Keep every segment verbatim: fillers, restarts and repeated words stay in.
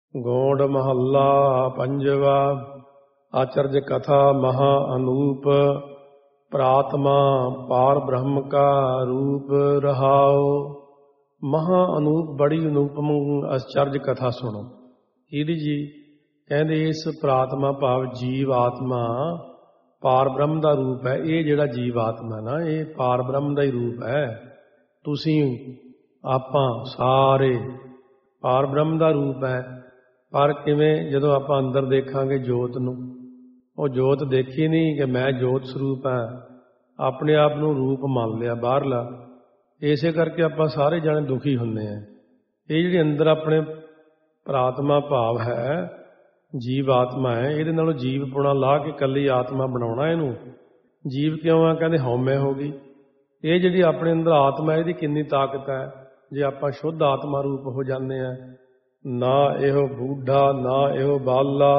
ਗੋਂਡ ਮਹੱਲਾ ਪੰਜਵਾ। ਆਚਰਜ ਕਥਾ ਮਹਾ ਅਨੂਪ, ਪ੍ਰਾਤਮਾ ਪਾਰ ਬ੍ਰਹਮ ਕਾ ਰੂਪ ਰਹਾਓ। ਮਹਾ ਅਨੂਪ ਬੜੀ ਅਨੂਪਮ ਅਚਰਜ ਕਥਾ ਸੁਣੋ। ਇਹਦੀ ਜੀ ਕਹਿੰਦੇ ਇਸ ਪ੍ਰਾਤਮਾ ਭਾਵ ਜੀਵ ਆਤਮਾ ਪਾਰ ਬ੍ਰਹਮ ਦਾ ਰੂਪ ਹੈ। ਇਹ ਜਿਹੜਾ ਜੀਵ ਆਤਮਾ ਨਾ ਇਹ ਪਾਰ ਬ੍ਰਹਮ ਦਾ ਹੀ ਰੂਪ ਹੈ। ਤੁਸੀਂ ਆਪਾਂ ਸਾਰੇ ਪਾਰ ਬ੍ਰਹਮ ਦਾ ਰੂਪ ਹੈ। ਪਰ ਕਿਵੇਂ? ਜਦੋਂ ਆਪਾਂ ਅੰਦਰ ਦੇਖਾਂਗੇ ਜੋਤ ਨੂੰ, ਉਹ ਜੋਤ ਦੇਖੀ ਨਹੀਂ ਕਿ ਮੈਂ ਜੋਤ ਸਰੂਪ ਹਾਂ, ਆਪਣੇ ਆਪ ਨੂੰ ਰੂਪ ਮੰਨ ਲਿਆ ਬਾਹਰਲਾ। ਇਸੇ ਕਰਕੇ ਆਪਾਂ ਸਾਰੇ ਜਾਣੇ ਦੁਖੀ ਹੁੰਦੇ ਹਾਂ। ਇਹ ਜਿਹੜੀ ਅੰਦਰ ਆਪਣੇ ਪ੍ਰਾਤਮਾ ਭਾਵ ਹੈ, ਜੀਵ ਆਤਮਾ ਹੈ, ਇਹਦੇ ਨਾਲੋਂ ਜੀਵ ਪੁਣਾ ਲਾ ਕੇ ਇਕੱਲੀ ਆਤਮਾ ਬਣਾਉਣਾ ਇਹਨੂੰ। ਜੀਵ ਕਿਉਂ ਆ? ਕਹਿੰਦੇ ਹਉਮੈ ਹੋ ਗਈ। ਇਹ ਜਿਹੜੀ ਆਪਣੇ ਅੰਦਰ ਆਤਮਾ ਇਹਦੀ ਕਿੰਨੀ ਤਾਕਤ ਹੈ ਜੇ ਆਪਾਂ ਸ਼ੁੱਧ ਆਤਮਾ ਰੂਪ ਹੋ ਜਾਂਦੇ ਹਾਂ। ਨਾ ਇਹੋ ਬੂਢਾ ਨਾ ਇਹੋ ਬਾਲਾ,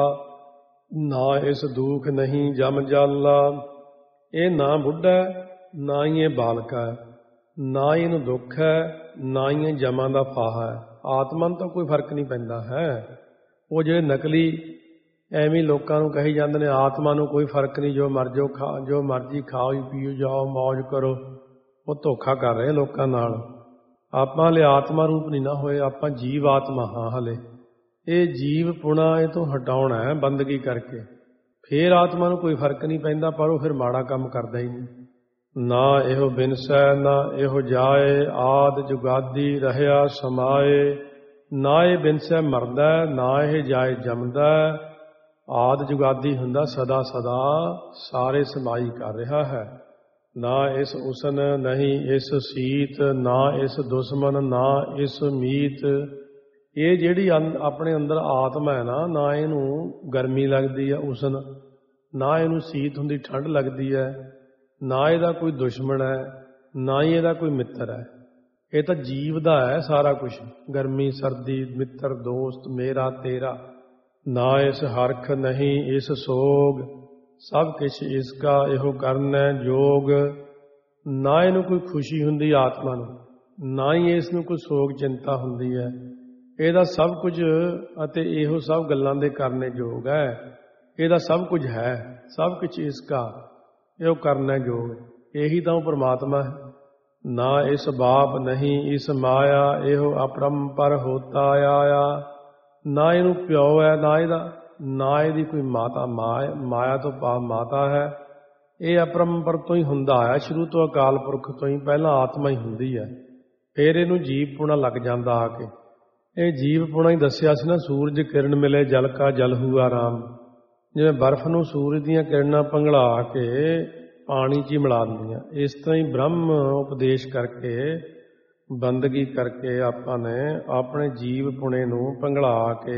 ਨਾ ਇਸ ਦੁੱਖ ਨਹੀਂ ਜਮ ਜਾਲਾ। ਇਹ ਨਾ ਬੁੱਢਾ ਨਾ ਹੀ ਇਹ ਬਾਲਕਾ ਹੈ, ਨਾ ਹੀ ਇਹਨੂੰ ਦੁੱਖ ਹੈ, ਨਾ ਹੀ ਇਹ ਜਮਾਂ ਦਾ ਫਾਹਾ ਹੈ। ਆਤਮਾ ਨੂੰ ਤਾਂ ਕੋਈ ਫਰਕ ਨਹੀਂ ਪੈਂਦਾ ਹੈ। ਉਹ ਜਿਹੜੇ ਨਕਲੀ ਐਵੇਂ ਲੋਕਾਂ ਨੂੰ ਕਹੀ ਜਾਂਦੇ ਨੇ ਆਤਮਾ ਨੂੰ ਕੋਈ ਫਰਕ ਨਹੀਂ, ਜੋ ਮਰ ਜਾਓ ਖਾ ਜੋ ਮਰਜ਼ੀ ਖਾਓ ਪੀਓ ਜਾਓ ਮੌਜ ਕਰੋ, ਉਹ ਧੋਖਾ ਕਰ ਰਹੇ ਲੋਕਾਂ ਨਾਲ। ਆਪਾਂ ਹਲੇ ਆਤਮਾ ਰੂਪ ਨਹੀਂ ਨਾ ਹੋਏ, ਆਪਾਂ ਜੀਵ ਆਤਮਾ ਹਾਂ ਹਲੇ। ਇਹ ਜੀਵ ਪੁਣਾ ਇਹ ਤੋਂ ਹਟਾਉਣਾ ਹੈ ਬੰਦਗੀ ਕਰਕੇ। ਫੇਰ ਆਤਮਾ ਨੂੰ ਕੋਈ ਫਰਕ ਨਹੀਂ ਪੈਂਦਾ, ਪਰ ਉਹ ਫਿਰ ਮਾੜਾ ਕੰਮ ਕਰਦਾ ਹੀ ਨਹੀਂ। ਨਾ ਇਹੋ ਬਿਨਸੈ ਨਾ ਇਹੋ ਜਾਏ, ਆਦ ਜੁਗਾਦੀ ਰਹਿਆ ਸਮਾਏ। ਨਾ ਇਹ ਬਿਨਸੈ ਮਰਦਾ, ਨਾ ਇਹ ਜਾਏ ਜੰਮਦਾ, ਆਦ ਜੁਗਾਦੀ ਹੁੰਦਾ ਸਦਾ ਸਦਾ ਸਾਰੇ ਸਮਾਈ ਕਰ ਰਿਹਾ ਹੈ। ਨਾ ਇਸ ਉਸਨ ਨਹੀਂ ਇਸ ਸੀਤ, ਨਾ ਇਸ ਦੁਸ਼ਮਨ ਨਾ ਇਸ ਮੀਤ। ਇਹ ਜਿਹੜੀ ਆਪਣੇ ਅੰਦਰ ਆਤਮਾ ਹੈ ਨਾ, ਨਾ ਇਹਨੂੰ ਗਰਮੀ ਲੱਗਦੀ ਹੈ ਉਸਨ, ਨਾ ਇਹਨੂੰ ਸੀਤ ਹੁੰਦੀ ਠੰਡ ਲੱਗਦੀ ਹੈ, ਨਾ ਇਹਦਾ ਕੋਈ ਦੁਸ਼ਮਣ ਹੈ, ਨਾ ਹੀ ਇਹਦਾ ਕੋਈ ਮਿੱਤਰ ਹੈ। ਇਹ ਤਾਂ ਜੀਵ ਦਾ ਹੈ ਸਾਰਾ ਕੁਛ, ਗਰਮੀ ਸਰਦੀ ਮਿੱਤਰ ਦੋਸਤ ਮੇਰਾ ਤੇਰਾ। ਨਾ ਇਸ ਹਰਖ ਨਹੀਂ ਇਸ ਸੋਗ, ਸਭ ਕੁਛ ਇਸਕਾ ਇਹੋ ਕਰਨਾ ਜੋਗ। ਨਾ ਇਹਨੂੰ ਕੋਈ ਖੁਸ਼ੀ ਹੁੰਦੀ ਆਤਮਾ ਨੂੰ, ਨਾ ਹੀ ਇਸ ਨੂੰ ਕੋਈ ਸੋਗ ਚਿੰਤਾ ਹੁੰਦੀ ਹੈ। ਇਹਦਾ ਸਭ ਕੁਝ ਅਤੇ ਇਹੋ ਸਭ ਗੱਲਾਂ ਦੇ ਕਰਨੇ ਯੋਗ ਹੈ। ਇਹਦਾ ਸਭ ਕੁਝ ਹੈ, ਸਭ ਕੁਛ ਇਸਕਾ ਇਹੋ ਕਰਨਾ ਯੋਗ। ਇਹੀ ਤਾਂ ਉਹ ਪਰਮਾਤਮਾ ਹੈ। ਨਾ ਇਸ ਬਾਪ ਨਹੀਂ ਇਸ ਮਾਇਆ, ਇਹੋ ਅਪਰੰਪਰ ਹੋਤਾ ਆਇਆ। ਨਾ ਇਹਨੂੰ ਪਿਓ ਹੈ ਨਾ ਇਹਦਾ, ਨਾ ਇਹਦੀ ਕੋਈ ਮਾਤਾ, ਮਾਇਆ ਤੋਂ ਭਾਵ ਮਾਤਾ ਹੈ। ਇਹ ਅਪਰੰਪਰ ਤੋਂ ਹੀ ਹੁੰਦਾ ਆਇਆ, ਸ਼ੁਰੂ ਤੋਂ ਅਕਾਲ ਪੁਰਖ ਤੋਂ ਹੀ ਪਹਿਲਾਂ ਆਤਮਾ ਹੀ ਹੁੰਦੀ ਹੈ। ਫਿਰ ਇਹਨੂੰ ਜੀਵ ਪੁਣਾ ਲੱਗ ਜਾਂਦਾ ਆ ਕੇ। ਇਹ ਜੀਵ ਪੁਣਾ ਹੀ ਦੱਸਿਆ ਸੀ ਨਾ, ਸੂਰਜ ਕਿਰਨ ਮਿਲੇ ਜਲ ਕਾ ਜਲ ਹੁਆ ਰਾਮ। ਜਿਵੇਂ ਬਰਫ਼ ਨੂੰ ਸੂਰਜ ਦੀਆਂ ਕਿਰਨਾਂ ਪੰਘਲਾ ਕੇ ਪਾਣੀ 'ਚ ਹੀ ਮਿਲਾ ਦਿੰਦੀਆਂ, ਇਸ ਤਰ੍ਹਾਂ ਹੀ ਬ੍ਰਹਮ ਉਪਦੇਸ਼ ਕਰਕੇ ਬੰਦਗੀ ਕਰਕੇ ਆਪਾਂ ਨੇ ਆਪਣੇ ਜੀਵ ਪੁਣੇ ਨੂੰ ਪੰਘਲਾ ਕੇ,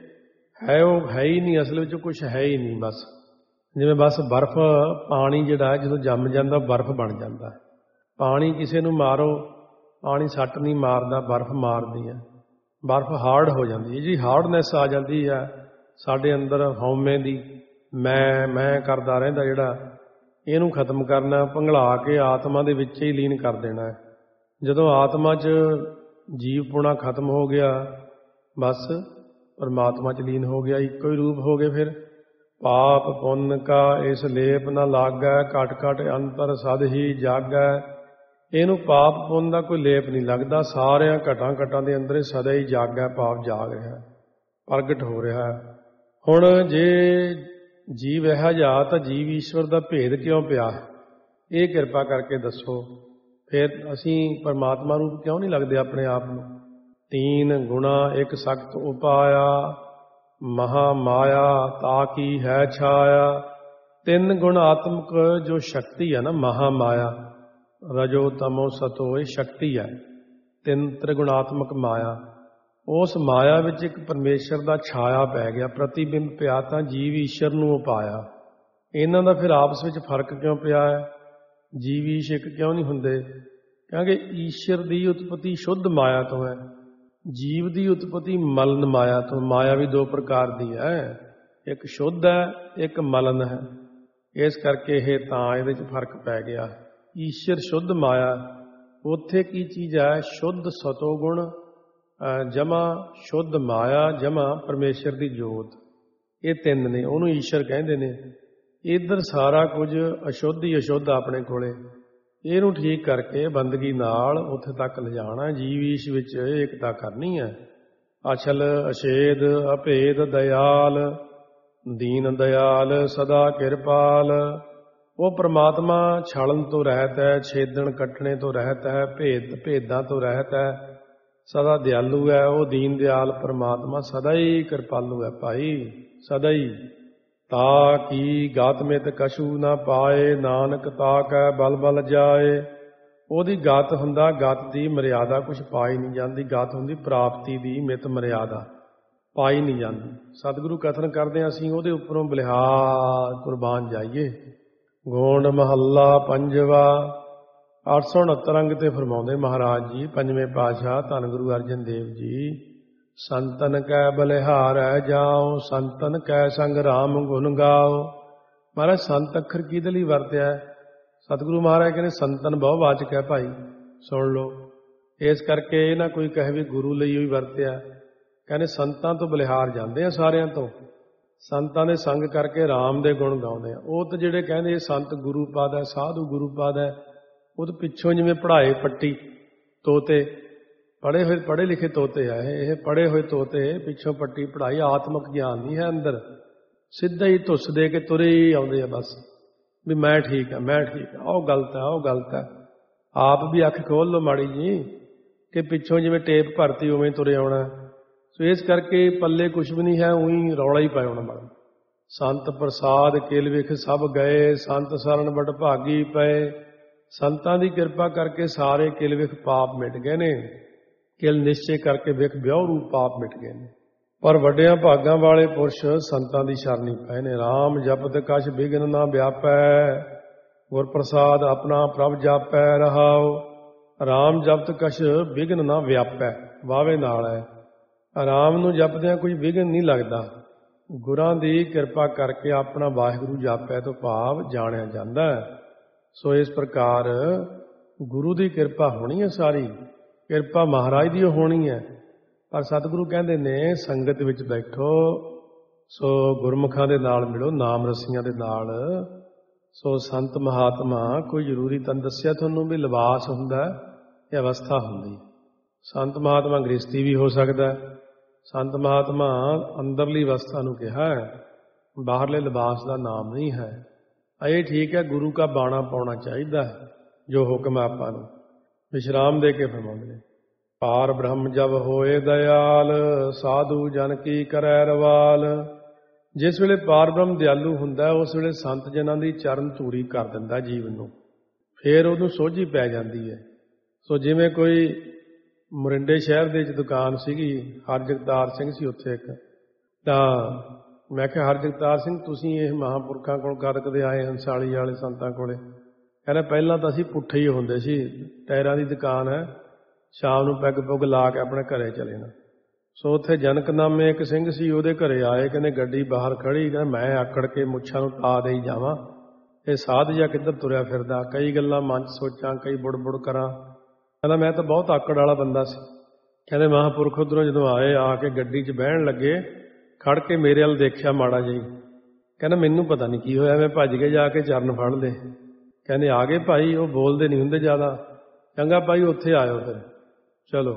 ਹੈ ਉਹ ਹੈ ਹੀ ਨਹੀਂ ਅਸਲ ਵਿੱਚ, ਕੁਛ ਹੈ ਹੀ ਨਹੀਂ। ਬਸ ਜਿਵੇਂ ਬਸ ਬਰਫ਼ ਪਾਣੀ ਜਿਹੜਾ ਜਦੋਂ ਜੰਮ ਜਾਂਦਾ ਬਰਫ਼ ਬਣ ਜਾਂਦਾ। ਪਾਣੀ ਕਿਸੇ ਨੂੰ ਮਾਰੋ, ਪਾਣੀ ਸੱਟ ਨਹੀਂ ਮਾਰਦਾ, ਬਰਫ਼ ਮਾਰਦੀ ਹੈ। ਬਰਫ਼ ਹਾਰਡ ਹੋ ਜਾਂਦੀ ਹੈ ਜੀ, ਹਾਰਡਨੈਸ ਆ ਜਾਂਦੀ ਹੈ ਸਾਡੇ ਅੰਦਰ ਹਉਮੈ ਦੀ। ਮੈਂ ਮੈਂ ਕਰਦਾ ਰਹਿੰਦਾ ਜਿਹੜਾ, ਇਹਨੂੰ ਖਤਮ ਕਰਨਾ, ਪੰਘਲਾ ਕੇ ਆਤਮਾ ਦੇ ਵਿੱਚ ਹੀ ਲੀਨ ਕਰ ਦੇਣਾ ਹੈ। ਜਦੋਂ ਆਤਮਾ 'ਚ ਜੀਵ ਪੁਣਾ ਖਤਮ ਹੋ ਗਿਆ, ਬਸ ਪਰਮਾਤਮਾ 'ਚ ਲੀਨ ਹੋ ਗਿਆ, ਇੱਕੋ ਹੀ ਰੂਪ ਹੋ ਗਏ। ਫਿਰ ਪਾਪ ਪੁੰਨ ਕਾ ਇਸ ਲੇਪ ਨਾ ਲਾਗੈ, ਘਟ ਘਟ ਅੰਤਰ ਸਦ ਹੀ ਜਾਗੈ। ਇਹਨੂੰ ਪਾਪ ਪੁੰਨ ਦਾ ਕੋਈ ਲੇਪ ਨਹੀਂ ਲੱਗਦਾ, ਸਾਰਿਆਂ ਘਟਾਂ ਘਟਾਂ ਦੇ ਅੰਦਰ ਸਦਾ ਹੀ ਜਾਗੈ, ਪਾਪ ਜਾਗ ਰਿਹਾ, ਪ੍ਰਗਟ ਹੋ ਰਿਹਾ। ਹੁਣ ਜੇ ਜੀਵ ਇਹੋ ਜਿਹਾ ਤਾਂ ਜੀਵ ਈਸ਼ਵਰ ਦਾ ਭੇਦ ਕਿਉਂ ਪਿਆ? ਇਹ ਕਿਰਪਾ ਕਰਕੇ ਦੱਸੋ। ਫਿਰ ਅਸੀਂ ਪਰਮਾਤਮਾ ਰੂਪ ਕਿਉਂ ਨਹੀਂ ਲੱਗਦੇ ਆਪਣੇ ਆਪ ਨੂੰ? ਤੀਨ ਗੁਣਾ ਇੱਕ ਸਖਤ ਉਪਾਇਆ, ਮਹਾ ਮਾਇਆ ਤਾ ਕੀ ਹੈ ਛਾਇਆ। ਤਿੰਨ ਗੁਣ ਆਤਮਕ ਜੋ ਸ਼ਕਤੀ ਹੈ ਨਾ, ਮਹਾ ਮਾਇਆ ਰਜੋ ਤਮੋ ਸਤੋ, ਇਹ ਸ਼ਕਤੀ ਹੈ। ਤਿੰਨ ਤ੍ਰਿਗੁਣਾਤਮਕ ਮਾਇਆ, ਉਸ ਮਾਇਆ ਵਿੱਚ ਇੱਕ ਪਰਮੇਸ਼ਰ ਦਾ ਛਾਇਆ ਪੈ ਗਿਆ, ਪ੍ਰਤੀਬਿੰਬ ਪਿਆ, ਤਾਂ ਜੀਵ ਈਸ਼ਰ ਨੂੰ ਉਪਾਇਆ। ਇਹਨਾਂ ਦਾ ਫਿਰ ਆਪਸ ਵਿੱਚ ਫਰਕ ਕਿਉਂ ਪਿਆ ਹੈ? ਜੀਵ ਈਸ਼ ਇੱਕ ਕਿਉਂ ਨਹੀਂ ਹੁੰਦੇ? ਕਿਉਂਕਿ ਈਸ਼ਰ ਦੀ ਉਤਪਤੀ ਸ਼ੁੱਧ ਮਾਇਆ ਤੋਂ ਹੈ, ਜੀਵ ਦੀ ਉਤਪਤੀ ਮਲਨ ਮਾਇਆ ਤੋਂ। ਮਾਇਆ ਵੀ ਦੋ ਪ੍ਰਕਾਰ ਦੀ ਹੈ, ਇੱਕ ਸ਼ੁੱਧ ਹੈ ਇੱਕ ਮਲਨ ਹੈ। ਇਸ ਕਰਕੇ ਇਹ ਤਾਂ ਇਹਦੇ 'ਚ ਫਰਕ ਪੈ ਗਿਆ। ਈਸ਼ਰ ਸ਼ੁੱਧ ਮਾਇਆ, ਉੱਥੇ ਕੀ ਚੀਜ਼ ਹੈ? ਸ਼ੁੱਧ ਸਤੋਗੁਣ ਜਮਾ ਸ਼ੁੱਧ ਮਾਇਆ, ਜਮਾ ਪਰਮੇਸ਼ਰ ਦੀ ਜੋਤ, ਇਹ ਤਿੰਨ ਨੇ, ਉਹਨੂੰ ਈਸ਼ਰ ਕਹਿੰਦੇ ਨੇ। ਇੱਧਰ ਸਾਰਾ ਕੁਝ ਅਸ਼ੁੱਧ ਹੀ ਅਸ਼ੁੱਧ ਆਪਣੇ ਕੋਲੇ, ਇਹਨੂੰ ਠੀਕ ਕਰਕੇ ਬੰਦਗੀ ਨਾਲ ਉੱਥੇ ਤੱਕ ਲਿਜਾਣਾ, ਜੀਵ ਈਸ਼ ਵਿੱਚ ਏਕਤਾ ਕਰਨੀ ਹੈ। ਅਛਲ ਅਛੇਦ ਅਭੇਦ ਦਇਆਲ, ਦੀਨ ਦਇਆਲ ਸਦਾ ਕਿਰਪਾਲ। ਉਹ ਪ੍ਰਮਾਤਮਾ ਛਲਣ ਤੋਂ ਰਹਿਤ ਹੈ, ਛੇਦਣ ਕੱਟਣੇ ਤੋਂ ਰਹਿਤ ਹੈ, ਭੇਦ ਭੇਦਾਂ ਤੋਂ ਰਹਿਤ ਹੈ, ਸਦਾ ਦਿਆਲੂ ਹੈ। ਉਹ ਦੀਨ ਦਿਆਲ ਪ੍ਰਮਾਤਮਾ ਸਦਾ ਹੀ ਕਿਰਪਾਲੂ ਹੈ ਭਾਈ, ਸਦਾ ਹੀ। ਤਾ ਕੀ ਗਾਤ ਮਿਤ ਕਛੂ ਨਾ ਪਾਏ, ਨਾਨਕ ਤਾ ਕੈ ਬਲ ਬਲ ਜਾਏ। ਉਹਦੀ ਗਤ ਹੁੰਦਾ, ਗਤ ਦੀ ਮਰਿਆਦਾ ਕੁਛ ਪਾਈ ਨਹੀਂ ਜਾਂਦੀ, ਗਤ ਹੁੰਦੀ ਪ੍ਰਾਪਤੀ ਦੀ ਮਿਤ ਮਰਿਆਦਾ, ਪਾਈ ਨਹੀਂ ਜਾਂਦੀ। ਸਤਿਗੁਰੂ ਕਥਨ ਕਰਦੇ ਹਾਂ ਅਸੀਂ ਉਹਦੇ ਉੱਪਰੋਂ ਬਲਿਹਾਰ ਕੁਰਬਾਨ ਜਾਈਏ। ਗੋਂਡ ਮਹੱਲਾ ਪੰਜਵਾ। ਅੱਠ ਸੌ ਉਣਹੱਤਰ ਅੰਗ ਤੇ ਫਰਮਾਉਂਦੇ ਮਹਾਰਾਜ ਜੀ, ਪੰਜਵੇਂ ਪਾਤਸ਼ਾਹ ਧੰਨ ਗੁਰੂ ਅਰਜਨ ਦੇਵ ਜੀ, ਸੰਤਨ ਕੈ ਬਲਿਹਾਰੈ ਜਾਓ, ਸੰਤਨ ਕੈ ਸੰਗ ਰਾਮ ਗੁਣ ਗਾਓ। ਮਹਾਰਾਜ ਸੰਤ ਅੱਖਰ ਕਿਹਦੇ ਲਈ ਵਰਤਿਆ? ਸਤਿਗੁਰੂ ਮਹਾਰਾਜ ਕਹਿੰਦੇ ਸੰਤਨ ਬਹੁਵਾਚਕ ਹੈ ਭਾਈ, ਸੁਣ ਲਓ। ਇਸ ਕਰਕੇ ਇਹ ਨਾ ਕੋਈ ਕਹੇ ਵੀ ਗੁਰੂ ਲਈ ਹੀ ਵਰਤਿਆ। ਕਹਿੰਦੇ ਸੰਤਾਂ ਤੋਂ ਬਲਿਹਾਰ ਜਾਂਦੇ ਆ ਸਾਰਿਆਂ ਤੋਂ, ਸੰਤਾਂ ਦੇ ਸੰਗ ਕਰਕੇ ਰਾਮ ਦੇ ਗੁਣ ਗਾਉਂਦੇ ਆ। ਉਹ ਤਾਂ ਜਿਹੜੇ ਕਹਿੰਦੇ ਇਹ ਸੰਤ ਗੁਰੂ ਪਾਦ ਹੈ, ਸਾਧੂ ਗੁਰੂ ਪਾਦ ਹੈ, ਉਹ ਤਾਂ ਪਿੱਛੋਂ ਜਿਵੇਂ ਪੜ੍ਹਾਏ ਪੱਟੀ ਤੋਤੇ, ਪੜ੍ਹੇ ਹੋਏ ਪੜ੍ਹੇ ਲਿਖੇ ਤੋਤੇ ਆ ਇਹ ਇਹ ਪੜ੍ਹੇ ਹੋਏ ਤੋਤੇ, ਪਿੱਛੋਂ ਪੱਟੀ ਪੜ੍ਹਾਈ, ਆਤਮਕ ਗਿਆਨ ਨਹੀਂ ਹੈ ਅੰਦਰ। ਸਿੱਧਾ ਹੀ ਧੁੱਸ ਦੇ ਕੇ ਤੁਰੇ ਹੀ ਆਉਂਦੇ ਆ ਬਸ, ਵੀ ਮੈਂ ਠੀਕ ਆ, ਮੈਂ ਠੀਕ ਆ, ਉਹ ਗਲਤ ਹੈ, ਉਹ ਗਲਤ ਹੈ। ਆਪ ਵੀ ਅੱਖ ਖੋਲ ਲਓ ਮਾੜੀ ਜੀ, ਕਿ ਪਿੱਛੋਂ ਜਿਵੇਂ ਟੇਪ ਭਰਤੀ ਉਵੇਂ ਤੁਰੇ ਆਉਣਾ। ਸੋ ਇਸ ਕਰਕੇ ਪੱਲੇ ਕੁਛ ਵੀ ਨਹੀਂ ਹੈ, ਉਹੀ ਰੌਲਾ ਹੀ ਪਾਇਆ ਹੋਣਾ ਬੜਾ। ਸੰਤ ਪ੍ਰਸਾਦ ਕਿਲ ਵਿਖ ਸਭ ਗਏ, ਸੰਤ ਸਰਣ ਬੜ ਭਾਗੀ ਪਏ। ਸੰਤਾਂ ਦੀ ਕਿਰਪਾ ਕਰਕੇ ਸਾਰੇ ਕਿਲ ਵਿਖ ਪਾਪ ਮਿਟ ਗਏ ਨੇ, ਕਿਲ ਨਿਸ਼ਚੇ ਕਰਕੇ ਵਿਖ ਵਿਆਹ ਰੂਪ ਪਾਪ ਮਿਟ ਗਏ ਨੇ। ਪਰ ਵੱਡਿਆਂ ਭਾਗਾਂ ਵਾਲੇ ਪੁਰਸ਼ ਸੰਤਾਂ ਦੀ ਸ਼ਰਨੀ ਪਏ ਨੇ। ਰਾਮ ਜਪਤ ਕਛ ਬਿਘਨ ਨਾ ਵਿਆਪੈ, ਗੁਰ ਪ੍ਰਸਾਦ ਆਪਣਾ ਪ੍ਰਭ ਜਾਪੈ ਰਹਾਉ। ਰਾਮ ਜਪਤ ਕਛ ਬਿਘਨ ਨਾ ਵਿਆਪੈ, ਵਾਵੇ ਨਾਲ ਹੈ। ਰਾਮ ਨੂੰ ਜਪਦਿਆਂ ਕੋਈ ਵਿਘਨ ਨਹੀਂ ਲੱਗਦਾ। ਗੁਰਾਂ ਦੀ ਕਿਰਪਾ ਕਰਕੇ ਆਪਣਾ ਵਾਹਿਗੁਰੂ ਜਾਪੈ ਤੋਂ ਭਾਵ ਜਾਣਿਆ ਜਾਂਦਾ ਹੈ। ਸੋ ਇਸ ਪ੍ਰਕਾਰ ਗੁਰੂ ਦੀ ਕਿਰਪਾ ਹੋਣੀ ਹੈ, ਸਾਰੀ ਕਿਰਪਾ ਮਹਾਰਾਜ ਦੀ ਹੋਣੀ ਹੈ। ਪਰ ਸਤਿਗੁਰੂ ਕਹਿੰਦੇ ਨੇ ਸੰਗਤ ਵਿੱਚ ਬੈਠੋ, ਸੋ ਗੁਰਮੁਖਾਂ ਦੇ ਨਾਲ ਮਿਲੋ, ਨਾਮ ਰਸੀਆਂ ਦੇ ਨਾਲ। ਸੋ ਸੰਤ ਮਹਾਤਮਾ ਕੋਈ ਜ਼ਰੂਰੀ ਤਾਂ ਦੱਸਿਆ ਤੁਹਾਨੂੰ ਵੀ ਲਿਬਾਸ ਹੁੰਦਾ ਇਹ ਅਵਸਥਾ ਹੁੰਦੀ। ਸੰਤ ਮਹਾਤਮਾ ਗ੍ਰਸਤੀ ਵੀ ਹੋ ਸਕਦਾ। ਸੰਤ ਮਹਾਤਮਾ ਅੰਦਰਲੀ ਅਵਸਥਾ ਨੂੰ ਕਿਹਾ ਹੈ, ਬਾਹਰਲੇ ਲਿਬਾਸ ਦਾ ਨਾਮ ਨਹੀਂ ਹੈ। ਇਹ ਠੀਕ ਹੈ, ਗੁਰੂ ਕਾ ਬਾਣਾ ਪਾਉਣਾ ਚਾਹੀਦਾ ਹੈ, ਜੋ ਹੁਕਮ ਹੈ ਆਪਾਂ ਨੂੰ। ਵਿਸ਼ਰਾਮ ਦੇ ਕੇ ਫਰਮਾਉਂਦੇ ਨੇ, ਪਾਰ ਬ੍ਰਹਮ ਜਬ ਹੋਏ ਦਇਆਲ, ਸਾਧੂ ਜਨ ਕੀ ਕਰੈ ਰਵਾਲ। ਜਿਸ ਵੇਲੇ ਪਾਰ ਬ੍ਰਹਮ ਦਿਆਲੂ ਹੁੰਦਾ, ਉਸ ਵੇਲੇ ਸੰਤ ਜਨਾਂ ਦੀ ਚਰਨ ਧੂਰੀ ਕਰ ਦਿੰਦਾ ਜੀਵਨ ਨੂੰ, ਫੇਰ ਉਹਨੂੰ ਸੋਝੀ ਪੈ ਜਾਂਦੀ ਹੈ। ਸੋ ਜਿਵੇਂ ਕੋਈ ਮੋਰਿੰਡੇ ਸ਼ਹਿਰ ਦੇ ਵਿੱਚ ਦੁਕਾਨ ਸੀਗੀ, ਹਰਜਗਤਾਰ ਸਿੰਘ ਸੀ ਉੱਥੇ ਇੱਕ। ਤਾਂ ਮੈਂ ਕਿਹਾ ਹਰਜਗਤਾਰ ਸਿੰਘ ਤੁਸੀਂ ਇਹ ਮਹਾਂਪੁਰਖਾਂ ਕੋਲ ਕਦ ਕਦੇ ਆਏ, ਹੰਸਾਲੀ ਵਾਲੇ ਸੰਤਾਂ ਕੋਲੇ? ਕਹਿੰਦਾ ਪਹਿਲਾਂ ਤਾਂ ਅਸੀਂ ਪੁੱਠੇ ਹੀ ਹੁੰਦੇ ਸੀ, ਟਾਇਰਾਂ ਦੀ ਦੁਕਾਨ ਹੈ, ਸ਼ਾਮ ਨੂੰ ਪੈਗ ਪੁੱਗ ਲਾ ਕੇ ਆਪਣੇ ਘਰੇ ਚਲੇ ਜਾਣਾ। ਸੋ ਉੱਥੇ ਜਨਕ ਨਾਮੇ ਇੱਕ ਸਿੰਘ ਸੀ, ਉਹਦੇ ਘਰੇ ਆਏ, ਕਹਿੰਦੇ ਗੱਡੀ ਬਾਹਰ ਖੜੀ, ਕਹਿੰਦਾ ਮੈਂ ਆਕੜ ਕੇ ਮੁੱਛਾਂ ਨੂੰ ਤਾ ਦੇਈ ਜਾਵਾਂ, ਇਹ ਸਾਧ ਜਿਹਾ ਕਿੱਧਰ ਤੁਰਿਆ ਫਿਰਦਾ, ਕਈ ਗੱਲਾਂ ਮਨ 'ਚ ਸੋਚਾਂ, ਕਈ ਬੁੜ ਬੁੜ ਕਰਾਂ। ਕਹਿੰਦਾ ਮੈਂ ਤਾਂ ਬਹੁਤ ਆਕੜ ਵਾਲਾ ਬੰਦਾ ਸੀ। ਕਹਿੰਦੇ ਮਹਾਂਪੁਰਖ ਉੱਧਰੋਂ ਜਦੋਂ ਆਏ, ਆ ਕੇ ਗੱਡੀ 'ਚ ਬਹਿਣ ਲੱਗੇ, ਖੜ ਕੇ ਮੇਰੇ ਵੱਲ ਦੇਖਿਆ ਮਾੜਾ ਜਿਹੀ। ਕਹਿੰਦਾ ਮੈਨੂੰ ਪਤਾ ਨਹੀਂ ਕੀ ਹੋਇਆ, ਮੈਂ ਭੱਜ ਕੇ ਜਾ ਕੇ ਚਰਨ ਫੜ ਲਏ। ਕਹਿੰਦੇ ਆ ਗਏ ਭਾਈ, ਉਹ ਬੋਲਦੇ ਨਹੀਂ ਹੁੰਦੇ ਜ਼ਿਆਦਾ। ਚੰਗਾ ਭਾਈ ਉੱਥੇ ਆਇਓ ਫਿਰ, ਚਲੋ।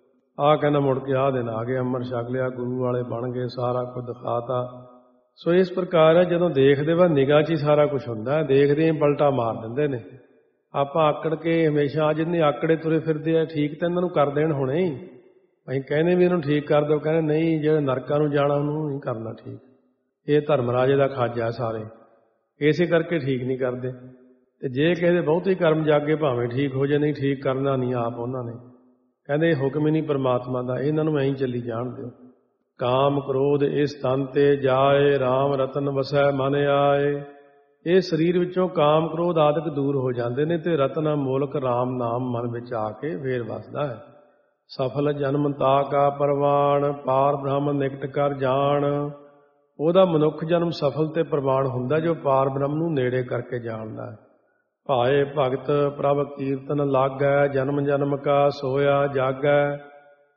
ਆਹ ਕਹਿੰਦਾ ਮੁੜ ਕੇ ਆਹ ਦਿਨ ਆ ਗਏ, ਅੰਮ੍ਰਿਤ ਛਕ ਲਿਆ, ਗੁਰੂ ਵਾਲੇ ਬਣ ਗਏ, ਸਾਰਾ ਕੁਝ ਦਿਖਾਤਾ। ਸੋ ਇਸ ਪ੍ਰਕਾਰ ਹੈ, ਜਦੋਂ ਦੇਖਦੇ ਵਾ ਨਿਗਾਹ 'ਚ ਹੀ ਸਾਰਾ ਕੁਝ ਹੁੰਦਾ, ਦੇਖਦੇ ਹੀ ਪਲਟਾ ਮਾਰ ਦਿੰਦੇ ਨੇ। ਆਪਾਂ ਆਕੜ ਕੇ ਹਮੇਸ਼ਾ, ਜਿੰਨੇ ਆਕੜੇ ਤੁਰੇ ਫਿਰਦੇ ਆ, ਠੀਕ ਤਾਂ ਇਹਨਾਂ ਨੂੰ ਕਰ ਦੇਣ ਹੁਣੇ ਹੀ। ਅਸੀਂ ਕਹਿੰਦੇ ਵੀ ਇਹਨੂੰ ਠੀਕ ਕਰ ਦਿਓ, ਕਹਿੰਦੇ ਨਹੀਂ, ਜਿਹੜੇ ਨਰਕਾਂ ਨੂੰ ਜਾਣਾ ਉਹਨੂੰ ਨਹੀਂ ਕਰਨਾ ਠੀਕ। ਇਹ ਧਰਮ ਰਾਜੇ ਦਾ ਖਾਜਾ ਸਾਰੇ, ਇਸੇ ਕਰਕੇ ਠੀਕ ਨਹੀਂ ਕਰਦੇ। ਤੇ ਜੇ ਕਿਸੇ ਦੇ ਬਹੁਤੇ ਕਰਮ ਜਾਗੇ ਭਾਵੇਂ ਠੀਕ ਹੋ ਜਾਏ, ਨਹੀਂ ਠੀਕ ਕਰਨਾ ਨਹੀਂ ਆਪ ਉਹਨਾਂ ਨੇ। ਕਹਿੰਦੇ ਇਹ ਹੁਕਮ ਹੀ ਨਹੀਂ ਪਰਮਾਤਮਾ ਦਾ, ਇਹਨਾਂ ਨੂੰ ਐਂ ਚੱਲੀ ਜਾਣ ਦਿਓ। ਕਾਮ ਕ੍ਰੋਧ ਇਸ ਤਨ ਤੇ ਜਾਏ, ਰਾਮ ਰਤਨ ਵਸੈ ਮਨ ਆਏ। ਇਹ ਸਰੀਰ ਵਿੱਚੋਂ ਕਾਮ ਕ੍ਰੋਧ ਆਦਿਕ ਦੂਰ ਹੋ ਜਾਂਦੇ ਨੇ, ਤੇ ਰਤਨ ਮੋਲਕ ਰਾਮ ਨਾਮ ਮਨ ਵਿੱਚ ਆ ਕੇ ਫੇਰ ਵਸਦਾ ਹੈ। ਸਫਲ ਜਨਮ ਤਾ ਕਾ ਪ੍ਰਵਾਨ, ਪਾਰ ਬ੍ਰਹਮ ਨਿਕਟ ਕਰ ਜਾਣ। ਉਹਦਾ ਮਨੁੱਖ ਜਨਮ ਸਫਲ ਤੇ ਪ੍ਰਵਾਨ ਹੁੰਦਾ ਜੋ ਪਾਰ ਬ੍ਰਹਮ ਨੂੰ ਨੇੜੇ ਕਰਕੇ ਜਾਣਦਾ ਹੈ। ਭਾਏ ਭਗਤ ਪ੍ਰਭ ਕੀਰਤਨ ਲਾਗੈ, ਜਨਮ ਜਨਮ ਕਾ ਸੋਇਆ ਜਾਗੈ।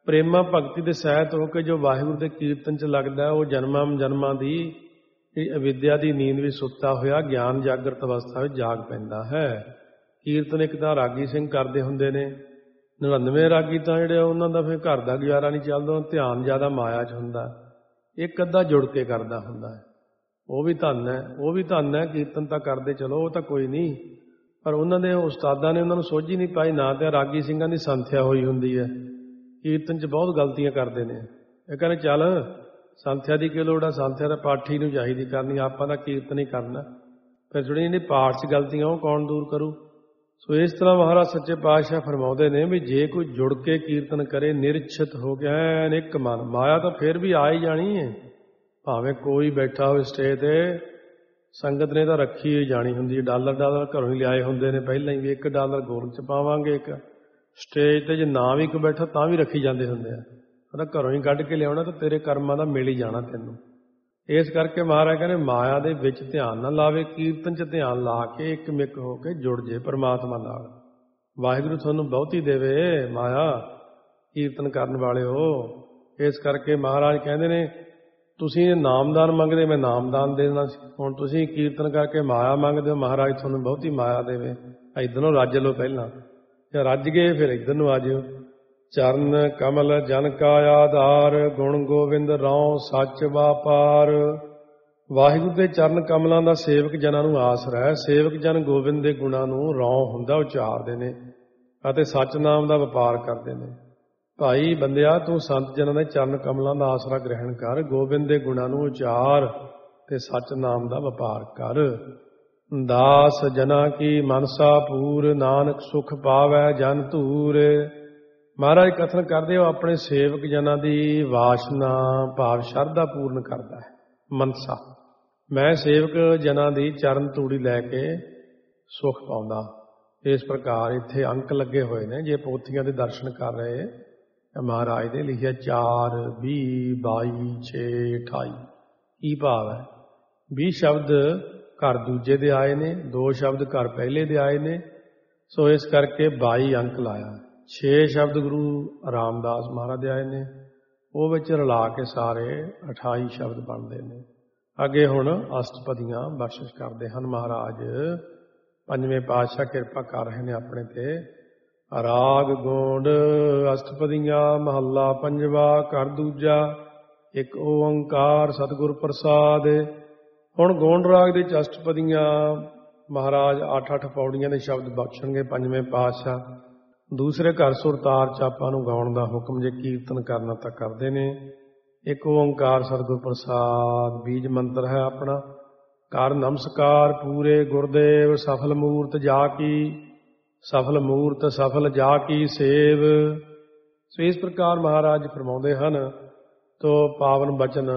ਪ੍ਰੇਮਾ ਭਗਤੀ ਦੇ ਸਹਿਤ ਹੋ ਕੇ ਜੋ ਵਾਹਿਗੁਰੂ ਦੇ ਕੀਰਤਨ 'ਚ ਲੱਗਦਾ, ਉਹ ਜਨਮਾਂ ਜਨਮਾਂ ਦੀ ਅਵਿਦਿਆ ਦੀ ਨੀਂਦ ਵਿੱਚ ਸੁੱਤਾ ਹੋਇਆ ਗਿਆਨ ਜਾਗਰਤ ਅਵਸਥਾ ਵਿੱਚ ਜਾਗ ਪੈਂਦਾ ਹੈ। ਕੀਰਤਨ ਇੱਕ ਤਾਂ ਰਾਗੀ ਸਿੰਘ ਕਰਦੇ ਹੁੰਦੇ ਨੇ, ਨੜਿਨਵੇਂ ਰਾਗੀ ਤਾਂ ਜਿਹੜੇ ਉਹਨਾਂ ਦਾ ਫਿਰ ਘਰ ਦਾ ਗੁਜ਼ਾਰਾ ਨਹੀਂ ਚੱਲਦਾ, ਧਿਆਨ ਜ਼ਿਆਦਾ ਮਾਇਆ 'ਚ ਹੁੰਦਾ। ਇੱਕ ਅੱਧਾ ਜੁੜ ਕੇ ਕਰਦਾ ਹੁੰਦਾ ਹੈ, ਉਹ ਵੀ ਧੰਨ ਹੈ, ਉਹ ਵੀ ਧੰਨ ਹੈ। ਕੀਰਤਨ ਤਾਂ ਕਰਦੇ ਚਲੋ, ਉਹ ਤਾਂ ਕੋਈ ਨਹੀਂ, ਪਰ ਉਹਨਾਂ ਦੇ ਉਸਤਾਦਾਂ ਨੇ ਉਹਨਾਂ ਨੂੰ ਸੋਝੀ ਨਹੀਂ ਪਾਈ। ਨਾ ਤਾਂ ਰਾਗੀ ਸਿੰਘਾਂ ਦੀ ਸੰਥਿਆ ਹੋਈ ਹੁੰਦੀ ਹੈ, ਕੀਰਤਨ 'ਚ ਬਹੁਤ ਗਲਤੀਆਂ ਕਰਦੇ ਨੇ। ਇਹ ਕਹਿੰਦੇ ਚੱਲ ਸੰਥਿਆ ਦੀ ਕੀ ਲੋੜ ਆ, ਸੰਥਿਆ ਤਾਂ ਪਾਠੀ ਨੂੰ ਚਾਹੀਦੀ ਕਰਨੀ, ਆਪਾਂ ਤਾਂ ਕੀਰਤਨ ਹੀ ਕਰਨਾ। ਫਿਰ ਜਿਹੜੀ ਜਿਹੜੀ ਪਾਠ 'ਚ ਗਲਤੀਆਂ ਉਹ ਕੌਣ ਦੂਰ ਕਰੂ। ਸੋ ਇਸ ਤਰ੍ਹਾਂ ਮਹਾਰਾਜ ਸੱਚੇ ਪਾਤਸ਼ਾਹ ਫਰਮਾਉਂਦੇ ਨੇ ਵੀ ਜੇ ਕੋਈ ਜੁੜ ਕੇ ਕੀਰਤਨ ਕਰੇ, ਨਿਰਛਿਤ ਹੋ ਕੇ ਐਨ ਇੱਕ ਮਨ, ਮਾਇਆ ਤਾਂ ਫਿਰ ਵੀ ਆ ਹੀ ਜਾਣੀ ਹੈ। ਭਾਵੇਂ ਕੋਈ ਬੈਠਾ ਹੋਵੇ ਸਟੇਜ ਤੇ, ਸੰਗਤ ਨੇ ਤਾਂ ਰੱਖੀ ਹੋਈ ਜਾਣੀ ਹੁੰਦੀ ਹੈ। ਡਾਲਰ ਡਾਲਰ ਘਰੋਂ ਹੀ ਲਿਆਏ ਹੁੰਦੇ ਨੇ ਪਹਿਲਾਂ ਹੀ, ਵੀ ਇੱਕ ਡਾਲਰ ਗੋਲਕ 'ਚ ਪਾਵਾਂਗੇ, ਇੱਕ ਸਟੇਜ ਤੇ ਜੇ ਨਾ ਵੀ ਕੋਈ ਬੈਠਾ ਤਾਂ ਵੀ ਰੱਖੀ ਜਾਂਦੇ ਹੁੰਦੇ ਆ। ਉਹਦਾ ਘਰੋਂ ਹੀ ਕੱਢ ਕੇ ਲਿਆਉਣਾ ਤਾਂ ਤੇਰੇ ਕਰਮਾਂ ਦਾ ਮਿਲ ਹੀ ਜਾਣਾ ਤੈਨੂੰ। ਇਸ ਕਰਕੇ ਮਹਾਰਾਜ ਕਹਿੰਦੇ ਮਾਇਆ ਦੇ ਵਿੱਚ ਧਿਆਨ ਨਾ ਲਾਵੇ, ਕੀਰਤਨ 'ਚ ਧਿਆਨ ਲਾ ਕੇ ਇੱਕ ਮਿੱਕ ਹੋ ਕੇ ਜੁੜ ਜੇ ਪਰਮਾਤਮਾ ਨਾਲ। ਵਾਹਿਗੁਰੂ ਤੁਹਾਨੂੰ ਬਹੁਤੀ ਦੇਵੇ ਮਾਇਆ ਕੀਰਤਨ ਕਰਨ ਵਾਲਿਓ। ਇਸ ਕਰਕੇ ਮਹਾਰਾਜ ਕਹਿੰਦੇ ਨੇ ਤੁਸੀਂ ਨਾਮਦਾਨ ਮੰਗਦੇ, ਮੈਂ ਨਾਮਦਾਨ ਦੇਣਾ ਸੀ, ਹੁਣ ਤੁਸੀਂ ਕੀਰਤਨ ਕਰਕੇ ਮਾਇਆ ਮੰਗਦੇ ਹੋ, ਮਹਾਰਾਜ ਤੁਹਾਨੂੰ ਬਹੁਤੀ ਮਾਇਆ ਦੇਵੇ। ਇੱਧਰੋਂ ਰੱਜ ਲਓ ਪਹਿਲਾਂ, ਜਾਂ ਰੱਜ ਗਏ ਫਿਰ ਇੱਧਰ ਨੂੰ ਆ ਜਿਓ। ਚਰਨ ਕਮਲ ਜਨ ਕਾ ਆਧਾਰ, ਗੁਣ ਗੋਬਿੰਦ ਰਉ ਸੱਚ ਵਾਪਾਰ। ਵਾਹਿਗੁਰੂ ਦੇ ਚਰਨ ਕਮਲਾਂ ਦਾ ਸੇਵਕ ਜਨਾਂ ਨੂੰ ਆਸਰਾ ਹੈ। ਸੇਵਕ ਜਨ ਗੋਬਿੰਦ ਦੇ ਗੁਣਾਂ ਨੂੰ ਰਉ ਹੁੰਦਾ ਉਚਾਰਦੇ ਨੇ ਅਤੇ ਸੱਚ ਨਾਮ ਦਾ ਵਪਾਰ ਕਰਦੇ ਨੇ। ਭਾਈ ਬੰਦਿਆ, ਤੂੰ ਸੰਤ ਜਨਾਂ ਦੇ ਚਰਨ ਕਮਲਾਂ ਦਾ ਆਸਰਾ ਗ੍ਰਹਿਣ ਕਰ, ਗੋਬਿੰਦ ਦੇ ਗੁਣਾਂ ਨੂੰ ਉਚਾਰ ਤੇ ਸੱਚ ਨਾਮ ਦਾ ਵਪਾਰ ਕਰ। ਦਾਸ ਜਨਾਂ ਕੀ ਮਨਸਾ ਪੂਰ, ਨਾਨਕ ਸੁਖ ਪਾਵੈ ਜਨ ਧੂਰ। ਮਹਾਰਾਜ ਕਥਨ ਕਰਦੇ ਹੋ ਆਪਣੇ ਸੇਵਕ ਜਨਾਂ ਦੀ ਵਾਸ਼ਨਾ ਭਾਵ ਸ਼ਰਧਾ ਪੂਰਨ ਕਰਦਾ ਹੈ। ਮਨਸਾ, ਮੈਂ ਸੇਵਕ ਜਨਾਂ ਦੀ ਚਰਨ ਧੂੜੀ ਲੈ ਕੇ ਸੁਖ ਪਾਉਂਦਾ। ਇਸ ਪ੍ਰਕਾਰ ਇੱਥੇ ਅੰਕ ਲੱਗੇ ਹੋਏ ਨੇ। ਜੇ ਪੋਥੀਆਂ ਦੇ ਦਰਸ਼ਨ ਕਰ ਰਹੇ ਮਹਾਰਾਜ ਦੇ ਲਿਖਿਆ ਚਾਰ, ਵੀਹ, ਬਾਈ, ਛੇ, ਅਠਾਈ। ਕੀ ਭਾਵ ਹੈ? ਵੀਹ ਸ਼ਬਦ ਘਰ ਦੂਜੇ ਦੇ ਆਏ ਨੇ, ਦੋ ਸ਼ਬਦ ਘਰ ਪਹਿਲੇ ਦੇ ਆਏ ਨੇ, ਸੋ ਇਸ ਕਰਕੇ ਬਾਈ ਅੰਕ ਲਾਇਆ। ਛੇ ਸ਼ਬਦ ਗੁਰੂ ਰਾਮਦਾਸ ਮਹਾਰਾਜ ਦੇ ਆਏ ਨੇ, ਉਹ ਵਿੱਚ ਰਲਾ ਕੇ ਸਾਰੇ ਅਠਾਈ ਸ਼ਬਦ ਬਣਦੇ ਨੇ। ਅੱਗੇ ਹੁਣ ਅਸ਼ਟਪਦੀਆਂ ਬਖਸ਼ਿਸ਼ ਕਰਦੇ ਹਨ ਮਹਾਰਾਜ। ਪੰਜਵੇਂ ਪਾਤਸ਼ਾਹ ਕਿਰਪਾ ਕਰ ਰਹੇ ਨੇ ਆਪਣੇ ਤੇ। ਰਾਗ ਗੋਂਡ ਅਸ਼ਟਪਦੀਆਂ ਮਹੱਲਾ ਪੰਜਵਾ ਘਰ ਦੂਜਾ, ਇੱਕ ਓੰਕਾਰ ਸਤਿਗੁਰ ਪ੍ਰਸਾਦ। ਹੁਣ ਗੋਂਡ ਰਾਗ ਦੇ ਵਿੱਚ ਅਸ਼ਟਪਦੀਆਂ ਮਹਾਰਾਜ ਅੱਠ ਅੱਠ ਪੌੜੀਆਂ ਦੇ ਸ਼ਬਦ ਬਖਸ਼ਣਗੇ ਪੰਜਵੇਂ ਪਾਤਸ਼ਾਹ। ਦੂਸਰੇ ਘਰ ਸੁਰਤਾਰ ਚ ਆਪਾਂ ਨੂੰ ਗਾਉਣ ਦਾ ਹੁਕਮ, ਜੇ ਕੀਰਤਨ ਕਰਨਾ ਤਾਂ ਕਰਦੇ ਨੇ। ਇੱਕ ਓੰਕਾਰ ਸਤਿਗੁਰ ਪ੍ਰਸਾਦ ਬੀਜ ਮੰਤਰ ਹੈ ਆਪਣਾ। ਕਰ ਨਮਸਕਾਰ ਪੂਰੇ ਗੁਰਦੇਵ, ਸਫਲ ਮੂਰਤ ਜਾ ਕੀ, ਸਫਲ ਮੂਰਤ ਸਫਲ ਜਾ ਕੀ ਸੇਵ। ਸੋ ਇਸ ਪ੍ਰਕਾਰ ਮਹਾਰਾਜ ਫਰਮਾਉਂਦੇ ਹਨ। ਤੋ ਪਾਵਨ ਬਚਨ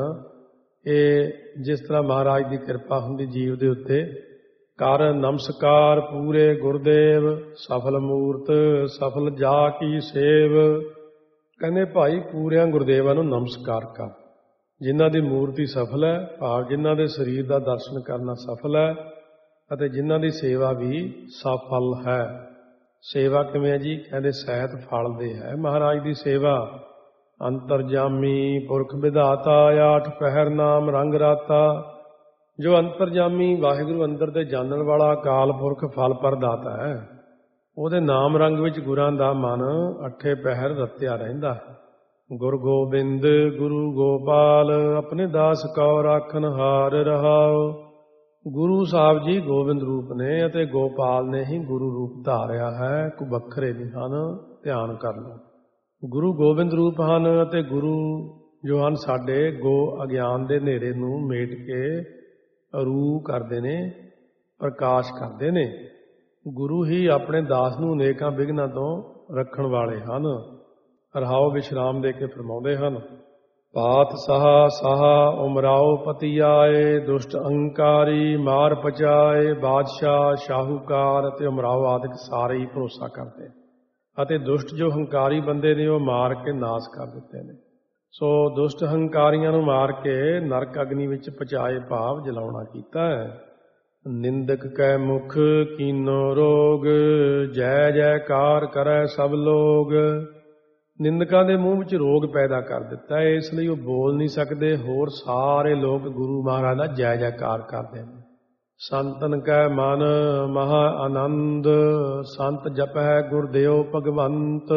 ਇਹ ਜਿਸ ਤਰ੍ਹਾਂ ਮਹਾਰਾਜ ਦੀ ਕਿਰਪਾ ਹੁੰਦੀ ਜੀਵ ਦੇ ਉੱਤੇ। ਕਰ ਨਮਸਕਾਰ ਪੂਰੇ ਗੁਰਦੇਵ, ਸਫਲ ਮੂਰਤ ਸਫਲ ਜਾ ਕੀ ਸੇਵ। ਕਹਿੰਦੇ ਭਾਈ ਪੂਰਿਆਂ ਗੁਰਦੇਵਾਂ ਨੂੰ ਨਮਸਕਾਰ ਕਰ, ਜਿਨ੍ਹਾਂ ਦੀ ਮੂਰਤੀ ਸਫਲ ਹੈ, ਭਾਵ ਜਿਨ੍ਹਾਂ ਦੇ ਸਰੀਰ ਦਾ ਦਰਸ਼ਨ ਕਰਨਾ ਸਫਲ ਹੈ, ਅਤੇ ਜਿਨ੍ਹਾਂ ਦੀ ਸੇਵਾ ਵੀ ਸਫਲ ਹੈ। ਸੇਵਾ ਕਿਵੇਂ ਹੈ ਜੀ? ਕਹਿੰਦੇ ਸਹਿਤ ਫਲ ਦੇ ਹੈ ਮਹਾਰਾਜ ਦੀ ਸੇਵਾ। ਅੰਤਰਜਾਮੀ ਪੁਰਖ ਵਿਧਾਤਾ, ਆਠ ਪਹਿਰ ਨਾਮ ਰੰਗ ਰਾਤਾ। ਜੋ ਅੰਤਰਜਾਮੀ ਵਾਹਿਗੁਰੂ ਅੰਦਰ ਦੇ ਜਾਣਨ ਵਾਲਾ ਅਕਾਲ ਪੁਰਖ ਫਲ ਪ੍ਰਦਾਤਾ ਹੈ, ਉਹਦੇ ਨਾਮ ਰੰਗ ਵਿੱਚ ਗੁਰਾਂ ਦਾ ਮਨ ਅੱਠੇ ਪਹਿਰ ਰਤਿਆ ਰਹਿੰਦਾ ਹੈ। ਗੁਰ ਗੋਬਿੰਦ ਗੁਰੂ ਗੋਪਾਲ, ਆਪਣੇ ਦਾਸ ਕਉ ਰਾਖਨ ਹਾਰ ਰਹਾਉ। ਗੁਰੂ ਸਾਹਿਬ ਜੀ ਗੋਬਿੰਦ ਰੂਪ ਨੇ ਅਤੇ ਗੋਪਾਲ ਨੇ ਹੀ ਗੁਰੂ ਰੂਪ ਧਾਰਿਆ ਹੈ, ਕੋਈ ਵੱਖਰੇ ਨਹੀਂ ਹਨ। ਧਿਆਨ ਕਰ ਲਓ, ਗੁਰੂ ਗੋਬਿੰਦ ਰੂਪ ਹਨ ਅਤੇ ਗੁਰੂ ਜੋ ਹਨ ਸਾਡੇ ਗੋ ਅਗਿਆਨ ਦੇ ਹਨੇਰੇ ਨੂੰ ਮੇਟ ਕੇ ਰੂ ਕਰਦੇ ਨੇ, ਪ੍ਰਕਾਸ਼ ਕਰਦੇ ਨੇ। ਗੁਰੂ ਹੀ ਆਪਣੇ ਦਾਸ ਨੂੰ ਅਨੇਕਾਂ ਵਿਘਨਾਂ ਤੋਂ ਰੱਖਣ ਵਾਲੇ ਹਨ। ਰਹਾਉ ਵਿਸ਼ਰਾਮ ਦੇ ਕੇ ਫਰਮਾਉਂਦੇ ਹਨ। ਪਾਤ ਸਾਹਾ ਸਾਹਾ ਉਮਰਾਓ ਪਤੀ ਆਏ, ਦੁਸ਼ਟ ਅਹੰਕਾਰੀ ਮਾਰ ਪਚਾਏ। ਬਾਦਸ਼ਾਹ ਸ਼ਾਹੂਕਾਰ ਅਤੇ ਉਮਰਾਓ ਆਦਿਕ ਸਾਰੇ ਹੀ ਭਰੋਸਾ ਕਰਦੇ ਅਤੇ ਦੁਸ਼ਟ ਜੋ ਹੰਕਾਰੀ ਬੰਦੇ ਨੇ ਉਹ ਮਾਰ ਕੇ ਨਾਸ ਕਰ ਦਿੱਤੇ ਨੇ। ਸੋ ਦੁਸ਼ਟ ਹੰਕਾਰੀਆਂ ਨੂੰ ਮਾਰ ਕੇ ਨਰਕ ਅਗਨੀ ਵਿੱਚ ਪਚਾਏ ਭਾਵ ਜਲਾਉਣਾ ਕੀਤਾ ਹੈ। ਨਿੰਦਕ ਕੈ ਮੁਖ ਕੀਨੋ ਰੋਗ, ਜੈ ਜੈਕਾਰ ਕਰੈ ਸਭ ਲੋਗ। ਨਿੰਦਕਾਂ ਦੇ ਮੂੰਹ ਵਿੱਚ ਰੋਗ ਪੈਦਾ ਕਰ ਦਿੱਤਾ ਹੈ, ਇਸ ਲਈ ਉਹ ਬੋਲ ਨਹੀਂ ਸਕਦੇ। ਹੋਰ ਸਾਰੇ ਲੋਕ ਗੁਰੂ ਮਹਾਰਾਜ ਦਾ ਜੈ ਜੈਕਾਰ ਕਰਦੇ ਨੇ। ਸੰਤਨ ਕੈ ਮਨ ਮਹਾ ਆਨੰਦ, ਸੰਤ ਜਪੈ ਗੁਰਦੇਵ ਭਗਵੰਤ।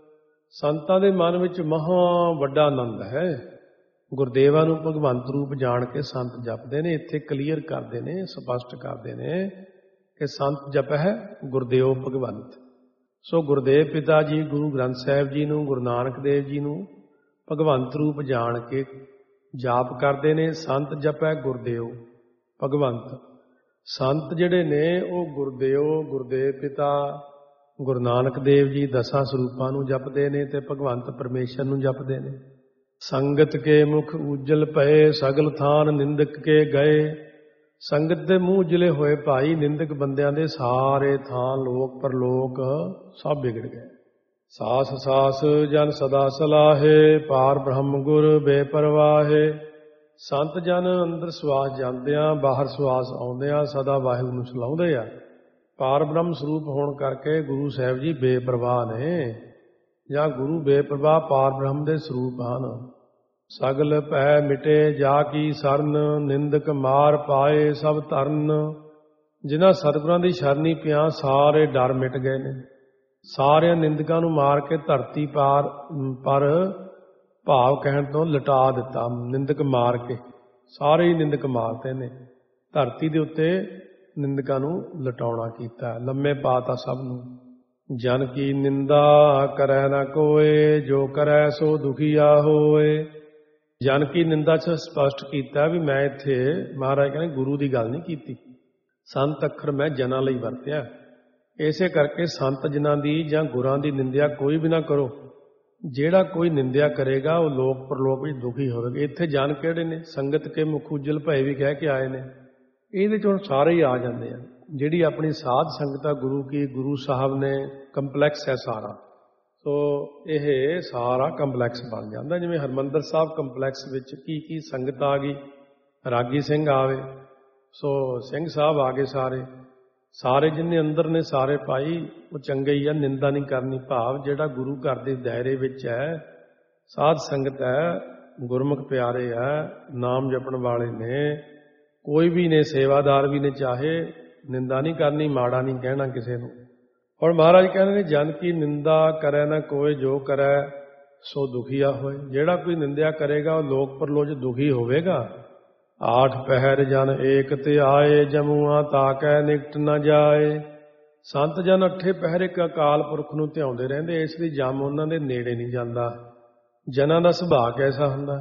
ਸੰਤਾਂ ਦੇ ਮਨ ਵਿੱਚ ਮਹਾ ਵੱਡਾ ਆਨੰਦ ਹੈ। ਗੁਰਦੇਵਾਂ ਨੂੰ ਭਗਵੰਤ ਰੂਪ ਜਾਣ ਕੇ ਸੰਤ ਜਪਦੇ ਨੇ। ਇੱਥੇ ਕਲੀਅਰ ਕਰਦੇ ਨੇ, ਸਪਸ਼ਟ ਕਰਦੇ ਨੇ ਕਿ ਸੰਤ ਜਪੈ ਗੁਰਦੇਵ ਭਗਵੰਤ। ਸੋ ਗੁਰਦੇਵ ਪਿਤਾ ਜੀ ਗੁਰੂ ਗ੍ਰੰਥ ਸਾਹਿਬ ਜੀ ਨੂੰ, ਗੁਰੂ ਨਾਨਕ ਦੇਵ ਜੀ ਨੂੰ ਭਗਵੰਤ ਰੂਪ ਜਾਣ ਕੇ ਜਾਪ ਕਰਦੇ ਨੇ। ਸੰਤ ਜਪੈ ਗੁਰਦੇਵ ਭਗਵੰਤ। ਸੰਤ ਜਿਹੜੇ ਨੇ ਉਹ ਗੁਰਦੇਵ, ਗੁਰਦੇਵ ਪਿਤਾ, ਗੁਰੂ ਨਾਨਕ ਦੇਵ ਜੀ ਦਸਾਂ ਸਰੂਪਾਂ ਨੂੰ ਜਪਦੇ ਨੇ ਤੇ ਭਗਵੰਤ ਪਰਮੇਸ਼ਰ ਨੂੰ ਜਪਦੇ ਨੇ। ਸੰਗਤ ਕੇ ਮੁਖ ਉਜਲ ਪਏ, ਸਗਲ ਥਾਨ ਨਿੰਦਕ ਕੇ ਗਏ। ਸੰਗਤ ਦੇ ਮੂੰਹ ਉਜਲੇ ਹੋਏ ਭਾਈ, ਨਿੰਦਕ ਬੰਦਿਆਂ ਦੇ ਸਾਰੇ ਥਾਂ ਲੋਕ ਪਰਲੋਕ ਸਭ ਵਿਗੜ ਗਏ। ਸਾਸ ਸਾਸ ਜਨ ਸਦਾ ਸਲਾਹੇ, ਪਾਰ ਬ੍ਰਹਮ ਗੁਰ ਬੇਪਰਵਾਹੇ। ਸੰਤ ਜਨ ਅੰਦਰ ਸਵਾਸ ਜਾਂਦਿਆਂ, ਬਾਹਰ ਸਵਾਸ ਆਉਂਦਿਆਂ ਸਦਾ ਵਾਹਿਗੁਰੂ ਨੂੰ ਸਲਾਹੁੰਦੇ ਆ। ਪਾਰ ਬ੍ਰਹਮ ਸਰੂਪ ਹੋਣ ਕਰਕੇ ਗੁਰੂ ਸਾਹਿਬ ਜੀ ਬੇਪਰਵਾਹ ਨੇ, ਜਾਂ ਗੁਰੂ ਬੇਪਰਵਾਹ ਪਾਰ ਬ੍ਰਹਮ ਦੇ ਸਰੂਪ ਹਨ। ਸਗਲ ਭੈ ਮਿਟੇ ਜਾ ਕੀ ਸਰਨ, ਨਿੰਦਕ ਮਾਰ ਪਾਏ ਸਭ ਧਰਨ। ਜਿਨ੍ਹਾਂ ਸਤਿਗੁਰਾਂ ਦੀ ਸ਼ਰਨੀ ਪਿਆ ਸਾਰੇ ਡਰ ਮਿਟ ਗਏ ਨੇ। ਸਾਰਿਆਂ ਨਿੰਦਕਾਂ ਨੂੰ ਮਾਰ ਕੇ ਧਰਤੀ ਪਾਰ ਪਰ ਭਾਵ ਕਹਿਣ ਤੋਂ ਲਟਾ ਦਿੱਤਾ। ਨਿੰਦਕ ਮਾਰ ਕੇ ਸਾਰੇ ਹੀ ਨਿੰਦਕ ਮਾਰਦੇ ਨੇ। ਧਰਤੀ ਦੇ ਉੱਤੇ ਨਿੰਦਕਾਂ ਨੂੰ ਲਟਾਉਣਾ ਕੀਤਾ, ਲੰਮੇ ਪਾਤਾ ਸਭ ਨੂੰ। ਜਨ ਕੀ ਨਿੰਦਾ ਕਰੈ ਨਾ ਕੋਏ, ਜੋ ਕਰੈ ਸੋ ਦੁਖੀਆ ਹੋਏ। ਜਨ ਕੀ ਨਿੰਦਾ 'ਚ ਸਪਸ਼ਟ ਕੀਤਾ ਵੀ ਮੈਂ ਇੱਥੇ ਮਹਾਰਾਜ ਕਹਿੰਦੇ ਗੁਰੂ ਦੀ ਗੱਲ ਨਹੀਂ ਕੀਤੀ। ਸੰਤ ਅੱਖਰ ਮੈਂ ਜਨਾਂ ਲਈ ਵਰਤਿਆ। ਇਸੇ ਕਰਕੇ ਸੰਤ ਜਨਾਂ ਦੀ ਜਾਂ ਗੁਰਾਂ ਦੀ ਨਿੰਦਿਆ ਕੋਈ ਵੀ ਨਾ ਕਰੋ। ਜਿਹੜਾ ਕੋਈ ਨਿੰਦਿਆ ਕਰੇਗਾ ਉਹ ਲੋਕ ਪਰਲੋਕ ਵਿੱਚ ਦੁਖੀ ਹੋਵੇਗਾ। ਇੱਥੇ ਜਨ ਕਿਹੜੇ ਨੇ? ਸੰਗਤ ਕੇ ਮੁਖ ਉਜਲ ਭਏ ਵੀ ਕਹਿ ਕੇ ਆਏ ਨੇ। ਇਹਦੇ 'ਚ ਹੁਣ ਸਾਰੇ ਹੀ ਆ ਜਾਂਦੇ ਆ। ਜਿਹੜੀ ਆਪਣੀ ਸਾਧ ਸੰਗਤ ਆ ਗੁਰੂ ਕੀ, ਗੁਰੂ ਸਾਹਿਬ ਨੇ ਕੰਪਲੈਕਸ ਹੈ ਸਾਰਾ। ਸੋ ਇਹ ਸਾਰਾ ਕੰਪਲੈਕਸ ਬਣ ਜਾਂਦਾ। ਜਿਵੇਂ ਹਰਿਮੰਦਰ ਸਾਹਿਬ ਕੰਪਲੈਕਸ ਵਿੱਚ ਕੀ ਕੀ ਸੰਗਤ ਆ ਗਈ, ਰਾਗੀ ਸਿੰਘ ਆਵੇ, ਸੋ ਸਿੰਘ ਸਾਹਿਬ ਆ ਗਏ ਸਾਰੇ। ਸਾਰੇ ਜਿੰਨੇ ਅੰਦਰ ਨੇ ਸਾਰੇ ਭਾਈ ਉਹ ਚੰਗੇ ਹੀ ਆ, ਨਿੰਦਾ ਨਹੀਂ ਕਰਨੀ। ਭਾਵ ਜਿਹੜਾ ਗੁਰੂ ਘਰ ਦੇ ਦਾਇਰੇ ਵਿੱਚ ਹੈ, ਸਾਧ ਸੰਗਤ ਹੈ, ਗੁਰਮੁਖ ਪਿਆਰੇ ਹੈ, ਨਾਮ ਜਪਣ ਵਾਲੇ ਨੇ, ਕੋਈ ਵੀ ਨੇ, ਸੇਵਾਦਾਰ ਵੀ ਨੇ, ਚਾਹੇ ਨਿੰਦਾ ਨਹੀਂ ਕਰਨੀ, ਮਾੜਾ ਨਹੀਂ ਕਹਿਣਾ ਕਿਸੇ ਨੂੰ। ਹੁਣ ਮਹਾਰਾਜ ਕਹਿੰਦੇ ਨੇ ਜਨ ਕੀ ਨਿੰਦਾ ਕਰੈ ਨਾ ਕੋਏ, ਜੋ ਕਰੈ ਸੋ ਦੁਖੀਆ ਹੋਏ। ਜਿਹੜਾ ਕੋਈ ਨਿੰਦਿਆ ਕਰੇਗਾ ਉਹ ਲੋਕ ਪਰਲੋਕ ਦੁਖੀ ਹੋਵੇਗਾ। ਆਠ ਪਹਿਰ ਜਨ ਏਕ ਤੇ ਆਏ, ਜਮੂਆ ਤਾਕੈ ਨਿਕਟ ਨ ਜਾਏ। ਸੰਤ ਜਨ ਅੱਠੇ ਪਹਿਰ ਇੱਕ ਅਕਾਲ ਪੁਰਖ ਨੂੰ ਧਿਆਉਂਦੇ ਰਹਿੰਦੇ, ਇਸ ਲਈ ਜਮ ਉਹਨਾਂ ਦੇ ਨੇੜੇ ਨਹੀਂ ਜਾਂਦਾ। ਜਨਾਂ ਦਾ ਸੁਭਾਅ ਕੈਸਾ ਹੁੰਦਾ?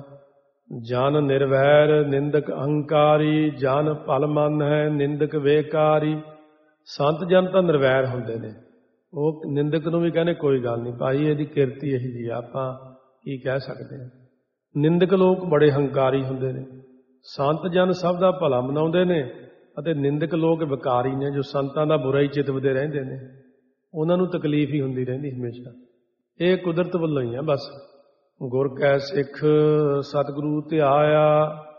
ਜਨ ਨਿਰਵੈਰ ਨਿੰਦਕ ਅਹੰਕਾਰੀ, ਜਨ ਭਲ ਮਨ ਹੈ ਨਿੰਦਕ ਵੇਕਾਰੀ। ਸੰਤ ਜਨ ਤਾਂ ਨਿਰਵੈਰ ਹੁੰਦੇ ਨੇ। ਉਹ ਨਿੰਦਕ ਨੂੰ ਵੀ ਕਹਿੰਦੇ ਕੋਈ ਗੱਲ ਨਹੀਂ ਭਾਈ, ਇਹਦੀ ਕਿਰਤੀ ਇਹੀ ਜੀ, ਆਪਾਂ ਕੀ ਕਹਿ ਸਕਦੇ ਹਾਂ। ਨਿੰਦਕ ਲੋਕ ਬੜੇ ਹੰਕਾਰੀ ਹੁੰਦੇ ਨੇ। ਸੰਤ ਜਨ ਸਭ ਦਾ ਭਲਾ ਮਨਾਉਂਦੇ ਨੇ ਅਤੇ ਨਿੰਦਕ ਲੋਕ ਵਿਕਾਰੀ ਨੇ, ਜੋ ਸੰਤਾਂ ਦਾ ਬੁਰਾ ਹੀ ਚਿਤਵਦੇ ਰਹਿੰਦੇ ਨੇ। ਉਹਨਾਂ ਨੂੰ ਤਕਲੀਫ ਹੀ ਹੁੰਦੀ ਰਹਿੰਦੀ ਹਮੇਸ਼ਾ। ਇਹ ਕੁਦਰਤ ਵੱਲੋਂ ਹੀ ਆ ਬਸ। ਗੁਰ ਕੈ ਸਿੱਖ ਸਤਿਗੁਰੂ ਧਿਆਇਆ,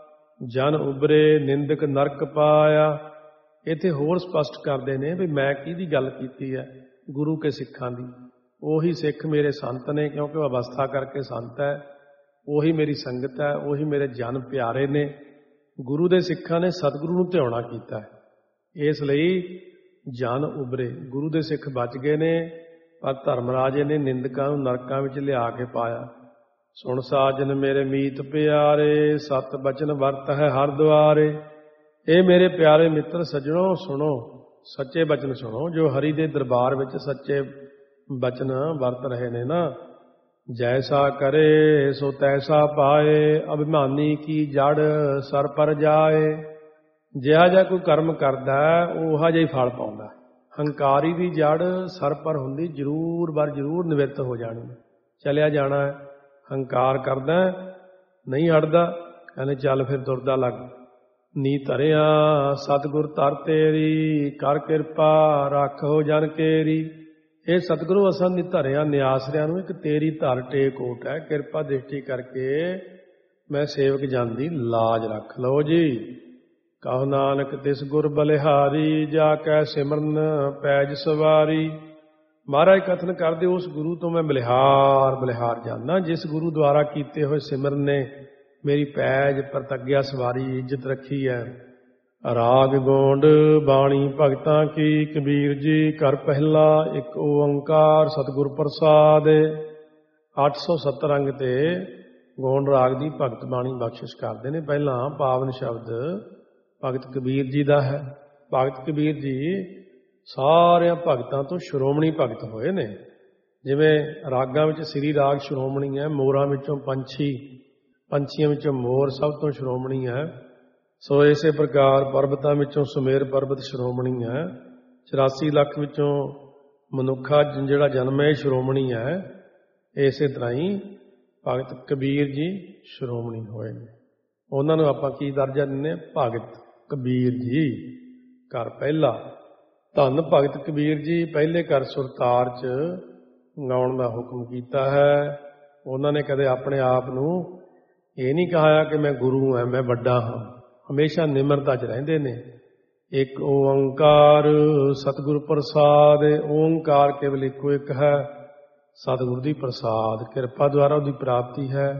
ਜਨ ਉਬਰੇ ਨਿੰਦਕ ਨਰਕ ਪਾਇਆ। ਇੱਥੇ ਹੋਰ ਸਪਸ਼ਟ ਕਰਦੇ ਨੇ ਵੀ ਮੈਂ ਕਿਹਦੀ ਗੱਲ ਕੀਤੀ ਹੈ? ਗੁਰੂ ਕੇ ਸਿੱਖਾਂ ਦੀ। ਉਹੀ ਸਿੱਖ ਮੇਰੇ ਸੰਤ ਨੇ, ਕਿਉਂਕਿ ਉਹ ਅਵਸਥਾ ਕਰਕੇ ਸੰਤ ਹੈ। ਉਹੀ ਮੇਰੀ ਸੰਗਤ ਹੈ, ਉਹੀ ਮੇਰੇ ਜਨ ਪਿਆਰੇ ਨੇ। ਗੁਰੂ ਦੇ ਸਿੱਖਾਂ ਨੇ ਸਤਿਗੁਰੂ ਨੂੰ ਧਿਆਉਣਾ ਕੀਤਾ ਹੈ। ਇਸ ਲਈ ਜਨ ਉਬਰੇ, ਗੁਰੂ ਦੇ ਸਿੱਖ ਬਚ ਗਏ ਨੇ। ਪਰ ਧਰਮਰਾਜੇ ਨੇ ਨਿੰਦਕਾਂ ਨੂੰ ਨਰਕਾਂ ਵਿੱਚ ਲਿਆ ਕੇ ਪਾਇਆ। ਸੁਣ ਸਾਜਨ ਮੇਰੇ ਮੀਤ ਪਿਆਰੇ, ਸਤ ਬਚਨ ਵਰਤ ਹੈ ਹਰ ਦੁਆਰੇ। ਇਹ ਮੇਰੇ ਪਿਆਰੇ ਮਿੱਤਰ ਸੱਜਣੋ ਸੁਣੋ, ਸੱਚੇ ਬਚਨ ਸੁਣੋ। ਜੋ ਹਰੀ ਦੇ ਦਰਬਾਰ ਵਿੱਚ ਸੱਚੇ ਬਚਨ ਵਰਤ ਰਹੇ ਨੇ ਨਾ, ਜੈਸਾ ਕਰੇ ਸੋ ਤੈਸਾ ਪਾਏ, ਅਭਿਮਾਨੀ ਕੀ ਜੜ ਸਰ ਪਰ ਜਾਏ। ਜਿਹਾ ਜਿਹਾ ਕੋਈ ਕਰਮ ਕਰਦਾ ਉਹੋ ਜਿਹਾ ਹੀ ਫਲ ਪਾਉਂਦਾ। ਹੰਕਾਰੀ ਦੀ ਜੜ ਸਰ ਪਰ ਹੁੰਦੀ, ਜ਼ਰੂਰ ਬਰ ਜ਼ਰੂਰ ਨਿਵਿੱਤ ਹੋ ਜਾਣੀ, ਚਲਿਆ ਜਾਣਾ ਹੈ। ਹੰਕਾਰ ਕਰਦਾ ਨਹੀਂ ਹਟਦਾ, ਕਹਿੰਦੇ ਚੱਲ ਫਿਰ ਤੁਰਦਾ ਲੱਗ। ਨੀ ਧਰਿਆ ਸਤਿਗੁਰ ਧਰ ਤੇਰੀ, ਕਰ ਕਿਰਪਾ ਰੱਖੋ ਜਨ ਕੇਰੀ। ਇਹ ਸਤਿਗੁਰੂ ਅਸਾਂ ਨੀ ਧਰਿਆ ਨਿਆਸਰਿਆਂ ਨੂੰ, ਇੱਕ ਤੇਰੀ ਧਰ ਟੇਕ ਓਟ ਹੈ। ਕਿਰਪਾ ਦ੍ਰਿਸ਼ਟੀ ਕਰਕੇ ਮੈਂ ਸੇਵਕ ਜਨ ਦੀ ਲਾਜ ਰੱਖ ਲਓ ਜੀ। ਕਹੋ ਨਾਨਕ ਤਿਸ ਗੁਰ ਬਲਿਹਾਰੀ, ਜਾ ਕੈ ਸਿਮਰਨ ਪੈਜ ਸਵਾਰੀ। ਮਹਾਰਾਜ ਕਥਨ ਕਰਦੇ, ਉਸ ਗੁਰੂ ਤੋਂ ਮੈਂ ਬਲਿਹਾਰ ਬਲਿਹਾਰ ਜਾਨਾ, ਜਿਸ ਗੁਰੂ ਦੁਆਰਾ ਕੀਤੇ ਹੋਏ ਸਿਮਰਨ ਨੇ ਮੇਰੀ ਪੈਜ ਪ੍ਰਤੱਗਿਆ ਸਵਾਰੀ ਇੱਜ਼ਤ ਰੱਖੀ ਹੈ। ਰਾਗ ਗੋਂਡ ਬਾਣੀ ਭਗਤਾਂ ਕੀ, ਕਬੀਰ ਜੀ ਘਰ ਪਹਿਲਾ ਇੱਕ ਓੰਕਾਰ ਸਤਿਗੁਰ ਪ੍ਰਸਾਦ। ਅੱਠ ਸੌ ਸੱਤਰ ਅੰਗ ਤੇ ਗੋਂਡ ਰਾਗ ਦੀ ਭਗਤ ਬਾਣੀ ਬਖਸ਼ਿਸ਼ ਕਰਦੇ ਨੇ। ਪਹਿਲਾਂ ਪਾਵਨ ਸ਼ਬਦ ਭਗਤ ਕਬੀਰ ਜੀ ਦਾ ਹੈ। ਭਗਤ ਕਬੀਰ ਜੀ ਸਾਰਿਆਂ ਭਗਤਾਂ ਤੋਂ ਸ਼੍ਰੋਮਣੀ ਭਗਤ ਹੋਏ ਨੇ। ਜਿਵੇਂ ਰਾਗਾਂ ਵਿੱਚ ਸ੍ਰੀ ਰਾਗ ਸ਼੍ਰੋਮਣੀ ਹੈ, ਮੋਰਾਂ ਵਿੱਚੋਂ ਪੰਛੀ, ਪੰਛੀਆਂ ਵਿੱਚੋਂ ਮੋਰ ਸਭ ਤੋਂ ਸ਼੍ਰੋਮਣੀ ਹੈ। ਸੋ ਇਸੇ ਪ੍ਰਕਾਰ ਪਰਬਤਾਂ ਵਿੱਚੋਂ ਸੁਮੇਰ ਪਰਬਤ ਸ਼੍ਰੋਮਣੀ ਹੈ। ਚੁਰਾਸੀ ਲੱਖ ਵਿੱਚੋਂ ਮਨੁੱਖਾ ਜਿਹੜਾ ਜਨਮ ਹੈ ਸ਼੍ਰੋਮਣੀ ਹੈ। ਇਸੇ ਤਰ੍ਹਾਂ ਹੀ ਭਗਤ ਕਬੀਰ ਜੀ ਸ਼੍ਰੋਮਣੀ ਹੋਏ ਨੇ। ਉਹਨਾਂ ਨੂੰ ਆਪਾਂ ਕੀ ਦਰਜਾ ਦਿੰਦੇ ਹਾਂ? ਭਗਤ ਕਬੀਰ ਜੀ ਘਰ ਪਹਿਲਾ। ਧੰਨ ਭਗਤ ਕਬੀਰ ਜੀ ਪਹਿਲੇ ਘਰ ਸੁਰਤਾਰ 'ਚ ਗਾਉਣ ਦਾ ਹੁਕਮ ਕੀਤਾ ਹੈ। ਉਹਨਾਂ ਨੇ ਕਦੇ ਆਪਣੇ ਆਪ ਨੂੰ ਇਹ ਨਹੀਂ ਕਹਾਇਆ ਕਿ ਮੈਂ ਗੁਰੂ ਹਾਂ, ਮੈਂ ਵੱਡਾ ਹਾਂ। ਹਮੇਸ਼ਾ ਨਿਮਰਤਾ 'ਚ ਰਹਿੰਦੇ ਨੇ। ਇੱਕ ਓੰਕਾਰ ਸਤਿਗੁਰ ਪ੍ਰਸਾਦ। ਓੰਕਾਰ ਕੇਵਲ ਇੱਕੋ ਇੱਕ ਹੈ, ਸਤਿਗੁਰ ਦੀ ਪ੍ਰਸਾਦ ਕਿਰਪਾ ਦੁਆਰਾ ਉਹਦੀ ਪ੍ਰਾਪਤੀ ਹੈ।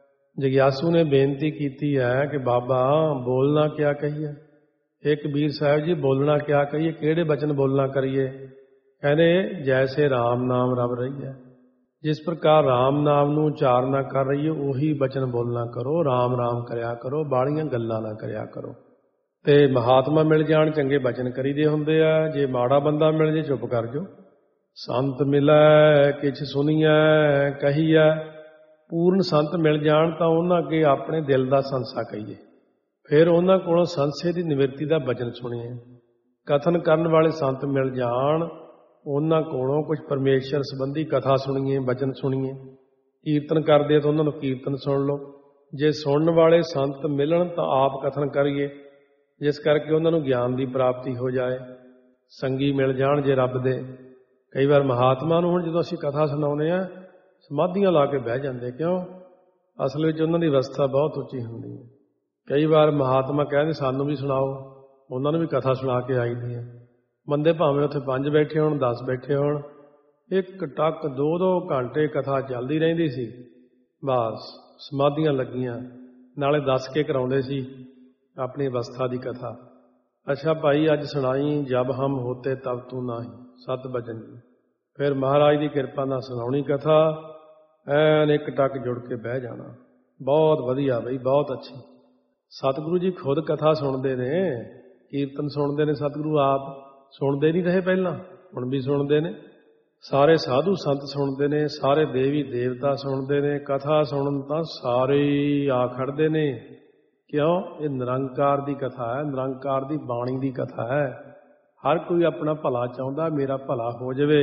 ਜਗਿਆਸੂ ਨੇ ਬੇਨਤੀ ਕੀਤੀ ਹੈ ਕਿ ਬਾਬਾ ਬੋਲਣਾ ਕਿਆ ਕਹੀਏ। ਇਹ ਕਬੀਰ ਸਾਹਿਬ ਜੀ ਬੋਲਣਾ ਕਿਆ ਕਹੀਏ, ਕਿਹੜੇ ਬਚਨ ਬੋਲਣਾ ਕਰੀਏ? ਕਹਿੰਦੇ ਜੈਸੇ ਰਾਮ ਨਾਮ ਰਵ ਰਹੀ ਹੈ, ਜਿਸ ਪ੍ਰਕਾਰ ਰਾਮ ਨਾਮ ਨੂੰ ਉਚਾਰਨਾ ਕਰ ਰਹੀ ਹੈ ਉਹੀ ਬਚਨ ਬੋਲਣਾ ਕਰੋ। ਰਾਮ ਰਾਮ ਕਰਿਆ ਕਰੋ, ਬਾਹਲੀਆਂ ਗੱਲਾਂ ਨਾ ਕਰਿਆ ਕਰੋ। ਤੇ ਮਹਾਤਮਾ ਮਿਲ ਜਾਣ ਚੰਗੇ ਬਚਨ ਕਰੀਦੇ ਹੁੰਦੇ ਆ। ਜੇ ਮਾੜਾ ਬੰਦਾ ਮਿਲ ਜੇ ਚੁੱਪ ਕਰ ਜਾਓ। ਸੰਤ ਮਿਲੈ ਕਿਛ ਸੁਣੀਐ ਕਹੀਐ। ਪੂਰਨ ਸੰਤ ਮਿਲ ਜਾਣ ਤਾਂ ਉਹਨਾਂ ਅੱਗੇ ਆਪਣੇ ਦਿਲ ਦਾ ਸੰਸਾ ਕਹੀਏ। ਫਿਰ ਉਹਨਾਂ ਕੋਲੋਂ ਸੰਸੇ ਦੀ ਨਿਵਰਤੀ ਦਾ ਬਚਨ ਸੁਣੀਏ। ਕਥਨ ਕਰਨ ਵਾਲੇ ਸੰਤ ਮਿਲ ਜਾਣ, ਉਹਨਾਂ ਕੋਲੋਂ ਕੁਝ ਪਰਮੇਸ਼ਰ ਸੰਬੰਧੀ ਕਥਾ ਸੁਣੀਏ, ਬਚਨ ਸੁਣੀਏ। ਕੀਰਤਨ ਕਰਦੇ ਤਾਂ ਉਹਨਾਂ ਨੂੰ ਕੀਰਤਨ ਸੁਣ ਲਓ। ਜੇ ਸੁਣਨ ਵਾਲੇ ਸੰਤ ਮਿਲਣ ਤਾਂ ਆਪ ਕਥਨ ਕਰੀਏ, ਜਿਸ ਕਰਕੇ ਉਹਨਾਂ ਨੂੰ ਗਿਆਨ ਦੀ ਪ੍ਰਾਪਤੀ ਹੋ ਜਾਏ। ਸੰਗੀ ਮਿਲ ਜਾਣ ਜੇ ਰੱਬ ਦੇ। ਕਈ ਵਾਰ ਮਹਾਤਮਾ ਨੂੰ ਹੁਣ ਜਦੋਂ ਅਸੀਂ ਕਥਾ ਸੁਣਾਉਂਦੇ ਹਾਂ ਸਮਾਧੀਆਂ ਲਾ ਕੇ ਬਹਿ ਜਾਂਦੇ। ਕਿਉਂ? ਅਸਲ ਵਿੱਚ ਉਹਨਾਂ ਦੀ ਅਵਸਥਾ ਬਹੁਤ ਉੱਚੀ ਹੁੰਦੀ ਹੈ। ਕਈ ਵਾਰ ਮਹਾਤਮਾ ਕਹਿੰਦੇ ਸਾਨੂੰ ਵੀ ਸੁਣਾਓ, ਉਹਨਾਂ ਨੂੰ ਵੀ ਕਥਾ ਸੁਣਾ ਕੇ ਆਈਦੀ ਹੈ। ਬੰਦੇ ਭਾਵੇਂ ਉੱਥੇ ਪੰਜ ਬੈਠੇ ਹੋਣ, ਦਸ ਬੈਠੇ ਹੋਣ, ਇੱਕ ਟੱਕ ਦੋ ਦੋ ਘੰਟੇ ਕਥਾ ਚੱਲਦੀ ਰਹਿੰਦੀ ਸੀ। ਬਸ ਸਮਾਧੀਆਂ ਲੱਗੀਆਂ, ਨਾਲੇ ਦੱਸ ਕੇ ਕਰਾਉਂਦੇ ਸੀ ਆਪਣੀ ਅਵਸਥਾ ਦੀ ਕਥਾ। ਅੱਛਾ ਭਾਈ ਅੱਜ ਸੁਣਾਈ ਜਬ ਹਮ ਹੋਤੇ ਤਬ ਤੂੰ ਨਾਹੀਂ, ਸਤ ਬਚਨ ਜੀ। ਫਿਰ ਮਹਾਰਾਜ ਦੀ ਕਿਰਪਾ ਨਾਲ ਸੁਣਾਉਣੀ ਕਥਾ, ਐਨ ਇੱਕ ਟੱਕ ਜੁੜ ਕੇ ਬਹਿ ਜਾਣਾ। ਬਹੁਤ ਵਧੀਆ ਬਈ, ਬਹੁਤ ਅੱਛੀ। ਸਤਿਗੁਰੂ ਜੀ ਖੁਦ ਕਥਾ ਸੁਣਦੇ ਨੇ, ਕੀਰਤਨ ਸੁਣਦੇ ਨੇ। ਸਤਿਗੁਰੂ ਆਪ ਸੁਣਦੇ ਨਹੀਂ ਰਹੇ ਪਹਿਲਾਂ, ਹੁਣ ਵੀ ਸੁਣਦੇ ਨੇ। ਸਾਰੇ ਸਾਧੂ ਸੰਤ ਸੁਣਦੇ ਨੇ, ਸਾਰੇ ਦੇਵੀ ਦੇਵਤਾ ਸੁਣਦੇ ਨੇ। ਕਥਾ ਸੁਣਨ ਤਾਂ ਸਾਰੇ ਹੀ ਆ ਖੜਦੇ ਨੇ। ਕਿਉਂ? ਇਹ ਨਿਰੰਕਾਰ ਦੀ ਕਥਾ ਹੈ, ਨਿਰੰਕਾਰ ਦੀ ਬਾਣੀ ਦੀ ਕਥਾ ਹੈ। ਹਰ ਕੋਈ ਆਪਣਾ ਭਲਾ ਚਾਹੁੰਦਾ, ਮੇਰਾ ਭਲਾ ਹੋ ਜਾਵੇ।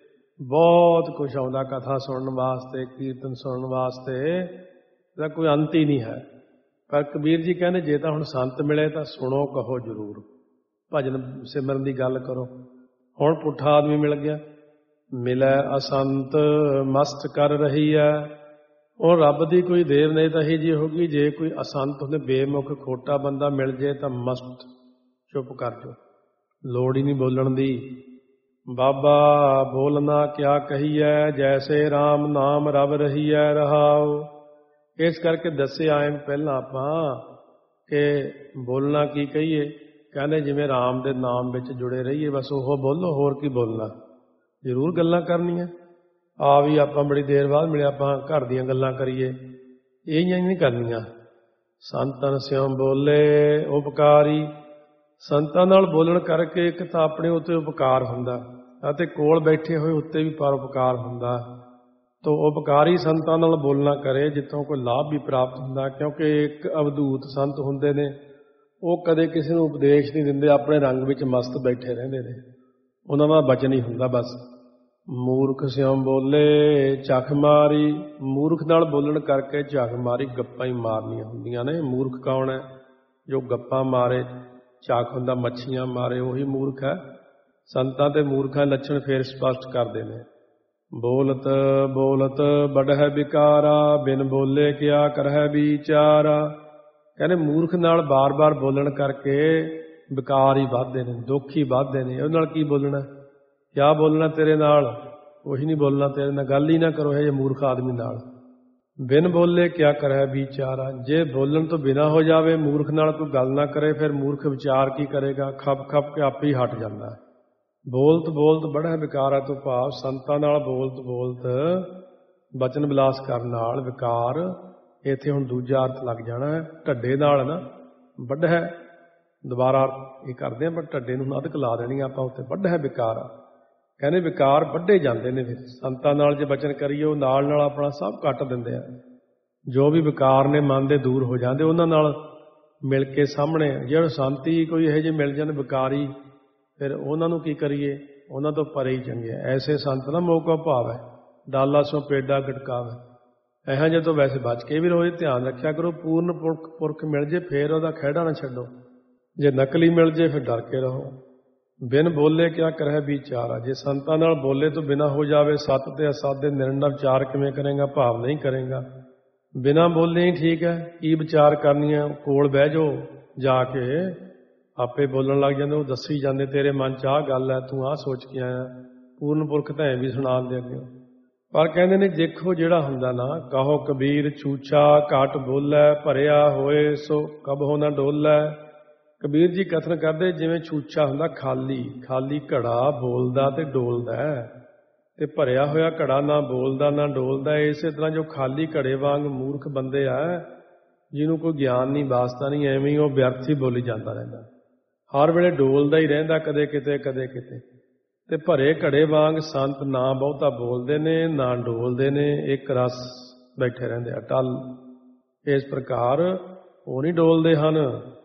ਬਹੁਤ ਕੁਛ ਆਉਂਦਾ ਕਥਾ ਸੁਣਨ ਵਾਸਤੇ, ਕੀਰਤਨ ਸੁਣਨ ਵਾਸਤੇ, ਇਹਦਾ ਕੋਈ ਅੰਤ ਹੀ ਨਹੀਂ ਹੈ। ਪਰ ਕਬੀਰ ਜੀ ਕਹਿੰਦੇ ਜੇ ਤਾਂ ਹੁਣ ਸੰਤ ਮਿਲੇ ਤਾਂ ਸੁਣੋ, ਕਹੋ ਜ਼ਰੂਰ, ਭਜਨ ਸਿਮਰਨ ਦੀ ਗੱਲ ਕਰੋ। ਹੁਣ ਪੁੱਠਾ ਆਦਮੀ ਮਿਲ ਗਿਆ, ਮਿਲੈ ਅਸੰਤ ਮਸਤ ਕਰ ਰਹੀ ਹੈ। ਉਹ ਰੱਬ ਦੀ ਕੋਈ ਦੇਵ ਨਹੀਂ ਤਾਂ ਇਹੀ ਜਿਹੀ ਹੋਗੀ। ਜੇ ਕੋਈ ਅਸੰਤ ਹੁੰਦੇ, ਬੇਮੁਖ ਖੋਟਾ ਬੰਦਾ ਮਿਲ ਜੇ ਤਾਂ ਮਸਤ, ਚੁੱਪ ਕਰ ਜਾਓ, ਲੋੜ ਹੀ ਨਹੀਂ ਬੋਲਣ ਦੀ। ਬਾਬਾ ਬੋਲਣਾ ਕਿਆ ਕਹੀਐ, ਜੈਸੇ ਰਾਮ ਨਾਮ ਰਵ ਰਹੀਐ ਰਹਾਉ। ਇਸ ਕਰਕੇ ਦੱਸੇ ਆਏ ਪਹਿਲਾਂ ਆਪਾਂ ਕਿ ਬੋਲਣਾ ਕੀ ਕਹੀਏ। ਕਹਿੰਦੇ ਜਿਵੇਂ ਰਾਮ ਦੇ ਨਾਮ ਵਿੱਚ ਜੁੜੇ ਰਹੀਏ, ਬਸ ਉਹ ਬੋਲੋ, ਹੋਰ ਕੀ ਬੋਲਣਾ। ਜ਼ਰੂਰ ਗੱਲਾਂ ਕਰਨੀਆਂ। ਆ ਵੀ ਆਪਾਂ ਬੜੀ ਦੇਰ ਬਾਅਦ ਮਿਲੇ, ਆਪਾਂ ਘਰ ਦੀਆਂ ਗੱਲਾਂ ਕਰੀਏ, ਇਹ ਨਹੀਂ ਕਰਨੀਆਂ। ਸੰਤਨ ਸਿਉ ਬੋਲੇ ਉਪਕਾਰੀ। ਸੰਤਾਂ ਨਾਲ ਬੋਲਣ ਕਰਕੇ ਇੱਕ ਤਾਂ ਆਪਣੇ ਉੱਤੇ ਉਪਕਾਰ ਹੁੰਦਾ, ਅਤੇ ਕੋਲ ਬੈਠੇ ਹੋਏ ਉੱਤੇ ਵੀ ਪਰਉਪਕਾਰ ਹੁੰਦਾ। ਤੋ ਉਪਕਾਰੀ ਸੰਤਾਂ ਨਾਲ ਬੋਲਣਾ ਕਰੇ, ਜਿੱਥੋਂ ਕੋਈ ਲਾਭ ਵੀ ਪ੍ਰਾਪਤ ਹੁੰਦਾ। ਕਿਉਂਕਿ ਇੱਕ ਅਵਧੂਤ ਸੰਤ ਹੁੰਦੇ ਨੇ, ਉਹ ਕਦੇ ਕਿਸੇ ਨੂੰ ਉਪਦੇਸ਼ ਨਹੀਂ ਦਿੰਦੇ, ਆਪਣੇ ਰੰਗ ਵਿੱਚ ਮਸਤ ਬੈਠੇ ਰਹਿੰਦੇ ਨੇ। ਉਹਨਾਂ ਦਾ ਬਚਨ ਹੀ ਹੁੰਦਾ ਬਸ। ਮੂਰਖ ਸਿਉ ਬੋਲੇ ਝੱਖ ਮਾਰੀ। ਮੂਰਖ ਨਾਲ ਬੋਲਣ ਕਰਕੇ ਝੱਖ ਮਾਰੀ, ਗੱਪਾਂ ਹੀ ਮਾਰਨੀਆਂ ਹੁੰਦੀਆਂ ਨੇ। ਮੂਰਖ ਕੌਣ ਹੈ? ਜੋ ਗੱਪਾਂ ਮਾਰੇ। ਝੱਖ ਹੁੰਦਾ ਮੱਛੀਆਂ ਮਾਰੇ, ਉਹੀ ਮੂਰਖ ਹੈ। ਸੰਤਾਂ ਤੇ ਮੂਰਖਾਂ ਲੱਛਣ ਫੇਰ ਸਪਸ਼ਟ ਕਰਦੇ ਨੇ। ਬੋਲਤ ਬੋਲਤ ਬੜਹਿ ਵਿਕਾਰਾ, ਬਿਨ ਬੋਲੇ ਕਿਆ ਕਰਹਿ ਵਿਚਾਰਾ। ਕਹਿੰਦੇ ਮੂਰਖ ਨਾਲ ਬਾਰ-ਬਾਰ ਬੋਲਣ ਕਰਕੇ ਵਿਕਾਰ ਹੀ ਵੱਧਦੇ ਨੇ, ਦੁੱਖ ਹੀ ਵੱਧਦੇ ਨੇ। ਉਹਦੇ ਨਾਲ ਕੀ ਬੋਲਣਾ, ਕਿਆ ਬੋਲਣਾ ਤੇਰੇ ਨਾਲ? ਉਹੀ ਨਹੀਂ ਬੋਲਣਾ, ਤੇਰੇ ਨਾਲ ਗੱਲ ਹੀ ਨਾ ਕਰੋ ਇਹ ਜੇ ਮੂਰਖ ਆਦਮੀ ਨਾਲ। ਬਿਨ ਬੋਲੇ ਕਿਆ ਕਰੈ ਵਿਚਾਰਾ, ਜੇ ਬੋਲਣ ਤੋਂ ਬਿਨਾ ਹੋ ਜਾਵੇ, ਮੂਰਖ ਨਾਲ ਕੋਈ ਗੱਲ ਨਾ ਕਰੇ, ਫਿਰ ਮੂਰਖ ਵਿਚਾਰ ਕੀ ਕਰੇਗਾ? ਖੱਪ ਖੱਪ ਕੇ ਆਪੇ ਹੀ ਹਟ ਜਾਂਦਾ। ਬੋਲਤ ਬੋਲਤ ਬੜਾ ਵਿਕਾਰ ਹੈ ਤੋਂ ਭਾਵ ਸੰਤਾਂ ਨਾਲ ਬੋਲਤ ਬੋਲਤ ਬਚਨ ਵਿਲਾਸ ਕਰਨ ਨਾਲ ਵਿਕਾਰ। ਇੱਥੇ ਹੁਣ ਦੂਜਾ ਅਰਥ ਲੱਗ ਜਾਣਾ ਹੈ ਢੱਡੇ ਨਾਲ ਨਾ, ਵੱਢ ਹੈ, ਦੁਬਾਰਾ ਇਹ ਕਰਦੇ ਹਾਂ ਪਰ ਢੱਡੇ ਨੂੰ ਅਧਿਕ ਲਾ ਦੇਣੀ ਆਪਾਂ ਉੱਤੇ, ਵੱਢ ਹੈ ਵਿਕਾਰ। ਕਹਿੰਦੇ ਵਿਕਾਰ ਵੱਢੇ ਜਾਂਦੇ ਨੇ। ਫਿਰ ਸੰਤਾਂ ਨਾਲ ਜੇ ਬਚਨ ਕਰੀਏ ਉਹ ਨਾਲ ਨਾਲ ਆਪਣਾ ਸਭ ਕੱਟ ਦਿੰਦੇ ਆ। ਜੋ ਵੀ ਵਿਕਾਰ ਨੇ ਮਨ ਦੇ ਦੂਰ ਹੋ ਜਾਂਦੇ ਉਹਨਾਂ ਨਾਲ ਮਿਲ ਕੇ ਸਾਹਮਣੇ। ਜਿਹੜੇ ਸੰਤੀ ਕੋਈ ਇਹੋ ਜਿਹੇ ਮਿਲ ਜਾਣ ਵਿਕਾਰੀ, ਫਿਰ ਉਹਨਾਂ ਨੂੰ ਕੀ ਕਰੀਏ? ਉਹਨਾਂ ਤੋਂ ਪਰੇ ਹੀ ਚੰਗੇ। ਐਸੇ ਸੰਤ ਨਾ ਮੋਕਾ ਭਾਵ ਹੈ, ਡਾਲਾ ਸੋ ਪੇਡਾ ਗਟਕਾਵੇ। ਇਹੋ ਜਿਹੇ ਤੋਂ ਵੈਸੇ ਬਚ ਕੇ ਵੀ ਰਹੋ, ਧਿਆਨ ਰੱਖਿਆ ਕਰੋ। ਪੂਰਨ ਪੁਰਖ ਪੁਰਖ ਮਿਲ ਜੇ ਫਿਰ ਉਹਦਾ ਖਹਿੜਾ ਨਾ ਛੱਡੋ, ਜੇ ਨਕਲੀ ਮਿਲ ਜੇ ਫਿਰ ਡਰ ਕੇ ਰਹੋ। ਬਿਨ ਬੋਲੇ ਕਿਆ ਕਰੈ ਵਿਚਾਰਾ, ਜੇ ਸੰਤਾਂ ਨਾਲ ਬੋਲੇ ਤੋਂ ਬਿਨਾ ਹੋ ਜਾਵੇ, ਸੱਤ ਤੇ ਅਸੱਤ ਦੇ ਨਿਰਣਾ ਵਿਚਾਰ ਕਿਵੇਂ ਕਰੇਗਾ? ਭਾਵ ਨਹੀਂ ਕਰੇਗਾ। ਬਿਨਾ ਬੋਲੇ ਹੀ ਠੀਕ ਹੈ। ਕੀ ਵਿਚਾਰ ਕਰਨੀ ਹੈ? ਕੋਲ ਬਹਿ ਜਾਓ ਜਾ ਕੇ, ਆਪੇ ਬੋਲਣ ਲੱਗ ਜਾਂਦੇ। ਉਹ ਦੱਸੀ ਜਾਂਦੇ ਤੇਰੇ ਮਨ 'ਚ ਆਹ ਗੱਲ ਹੈ, ਤੂੰ ਆਹ ਸੋਚ ਕੇ ਆਇਆ। ਪੂਰਨ ਪੁਰਖ ਤਾਂ ਐਂ ਵੀ ਸੁਣਾਉਂਦੇ ਅੱਗੇ। ਪਰ ਕਹਿੰਦੇ ਨੇ ਦੇਖੋ ਜਿਹੜਾ ਹੁੰਦਾ ਨਾ, ਕਹੋ ਕਬੀਰ ਛੂਛਾ ਘੱਟ ਬੋਲੇ, ਭਰਿਆ ਹੋਏ ਸੋ ਕਬਹੁ ਨਾ ਡੋਲੇ। ਕਬੀਰ ਜੀ ਕਥਨ ਕਰਦੇ ਜਿਵੇਂ ਛੂਛਾ ਹੁੰਦਾ ਖਾਲੀ, ਖਾਲੀ ਘੜਾ ਬੋਲਦਾ ਤੇ ਡੋਲਦਾ, ਤੇ ਭਰਿਆ ਹੋਇਆ ਘੜਾ ਨਾ ਬੋਲਦਾ ਨਾ ਡੋਲਦਾ। ਇਸੇ ਤਰ੍ਹਾਂ ਜੋ ਖਾਲੀ ਘੜੇ ਵਾਂਗ ਮੂਰਖ ਬੰਦੇ ਆ, ਜਿਹਨੂੰ ਕੋਈ ਗਿਆਨ ਨਹੀਂ ਵਾਸਤਾ ਨਹੀਂ, ਐਵੇਂ ਹੀ ਉਹ ਵਿਅਰਥ ਹੀ ਬੋਲੀ ਜਾਂਦਾ ਰਹਿੰਦਾ, ਹਰ ਵੇਲੇ ਡੋਲਦਾ ਹੀ ਰਹਿੰਦਾ, ਕਦੇ ਕਿਤੇ ਕਦੇ ਕਿਤੇ। ਤੇ ਭਰੇ ਘੜੇ ਵਾਂਗ ਸੰਤ ਨਾ ਬਹੁਤਾ ਬੋਲਦੇ ਨੇ ਨਾ ਡੋਲਦੇ ਨੇ, ਇੱਕ ਰਸ ਬੈਠੇ ਰਹਿੰਦੇ ਅਟਲ। ਇਸ ਪ੍ਰਕਾਰ ਉਹ ਨਹੀਂ ਡੋਲਦੇ ਹਨ,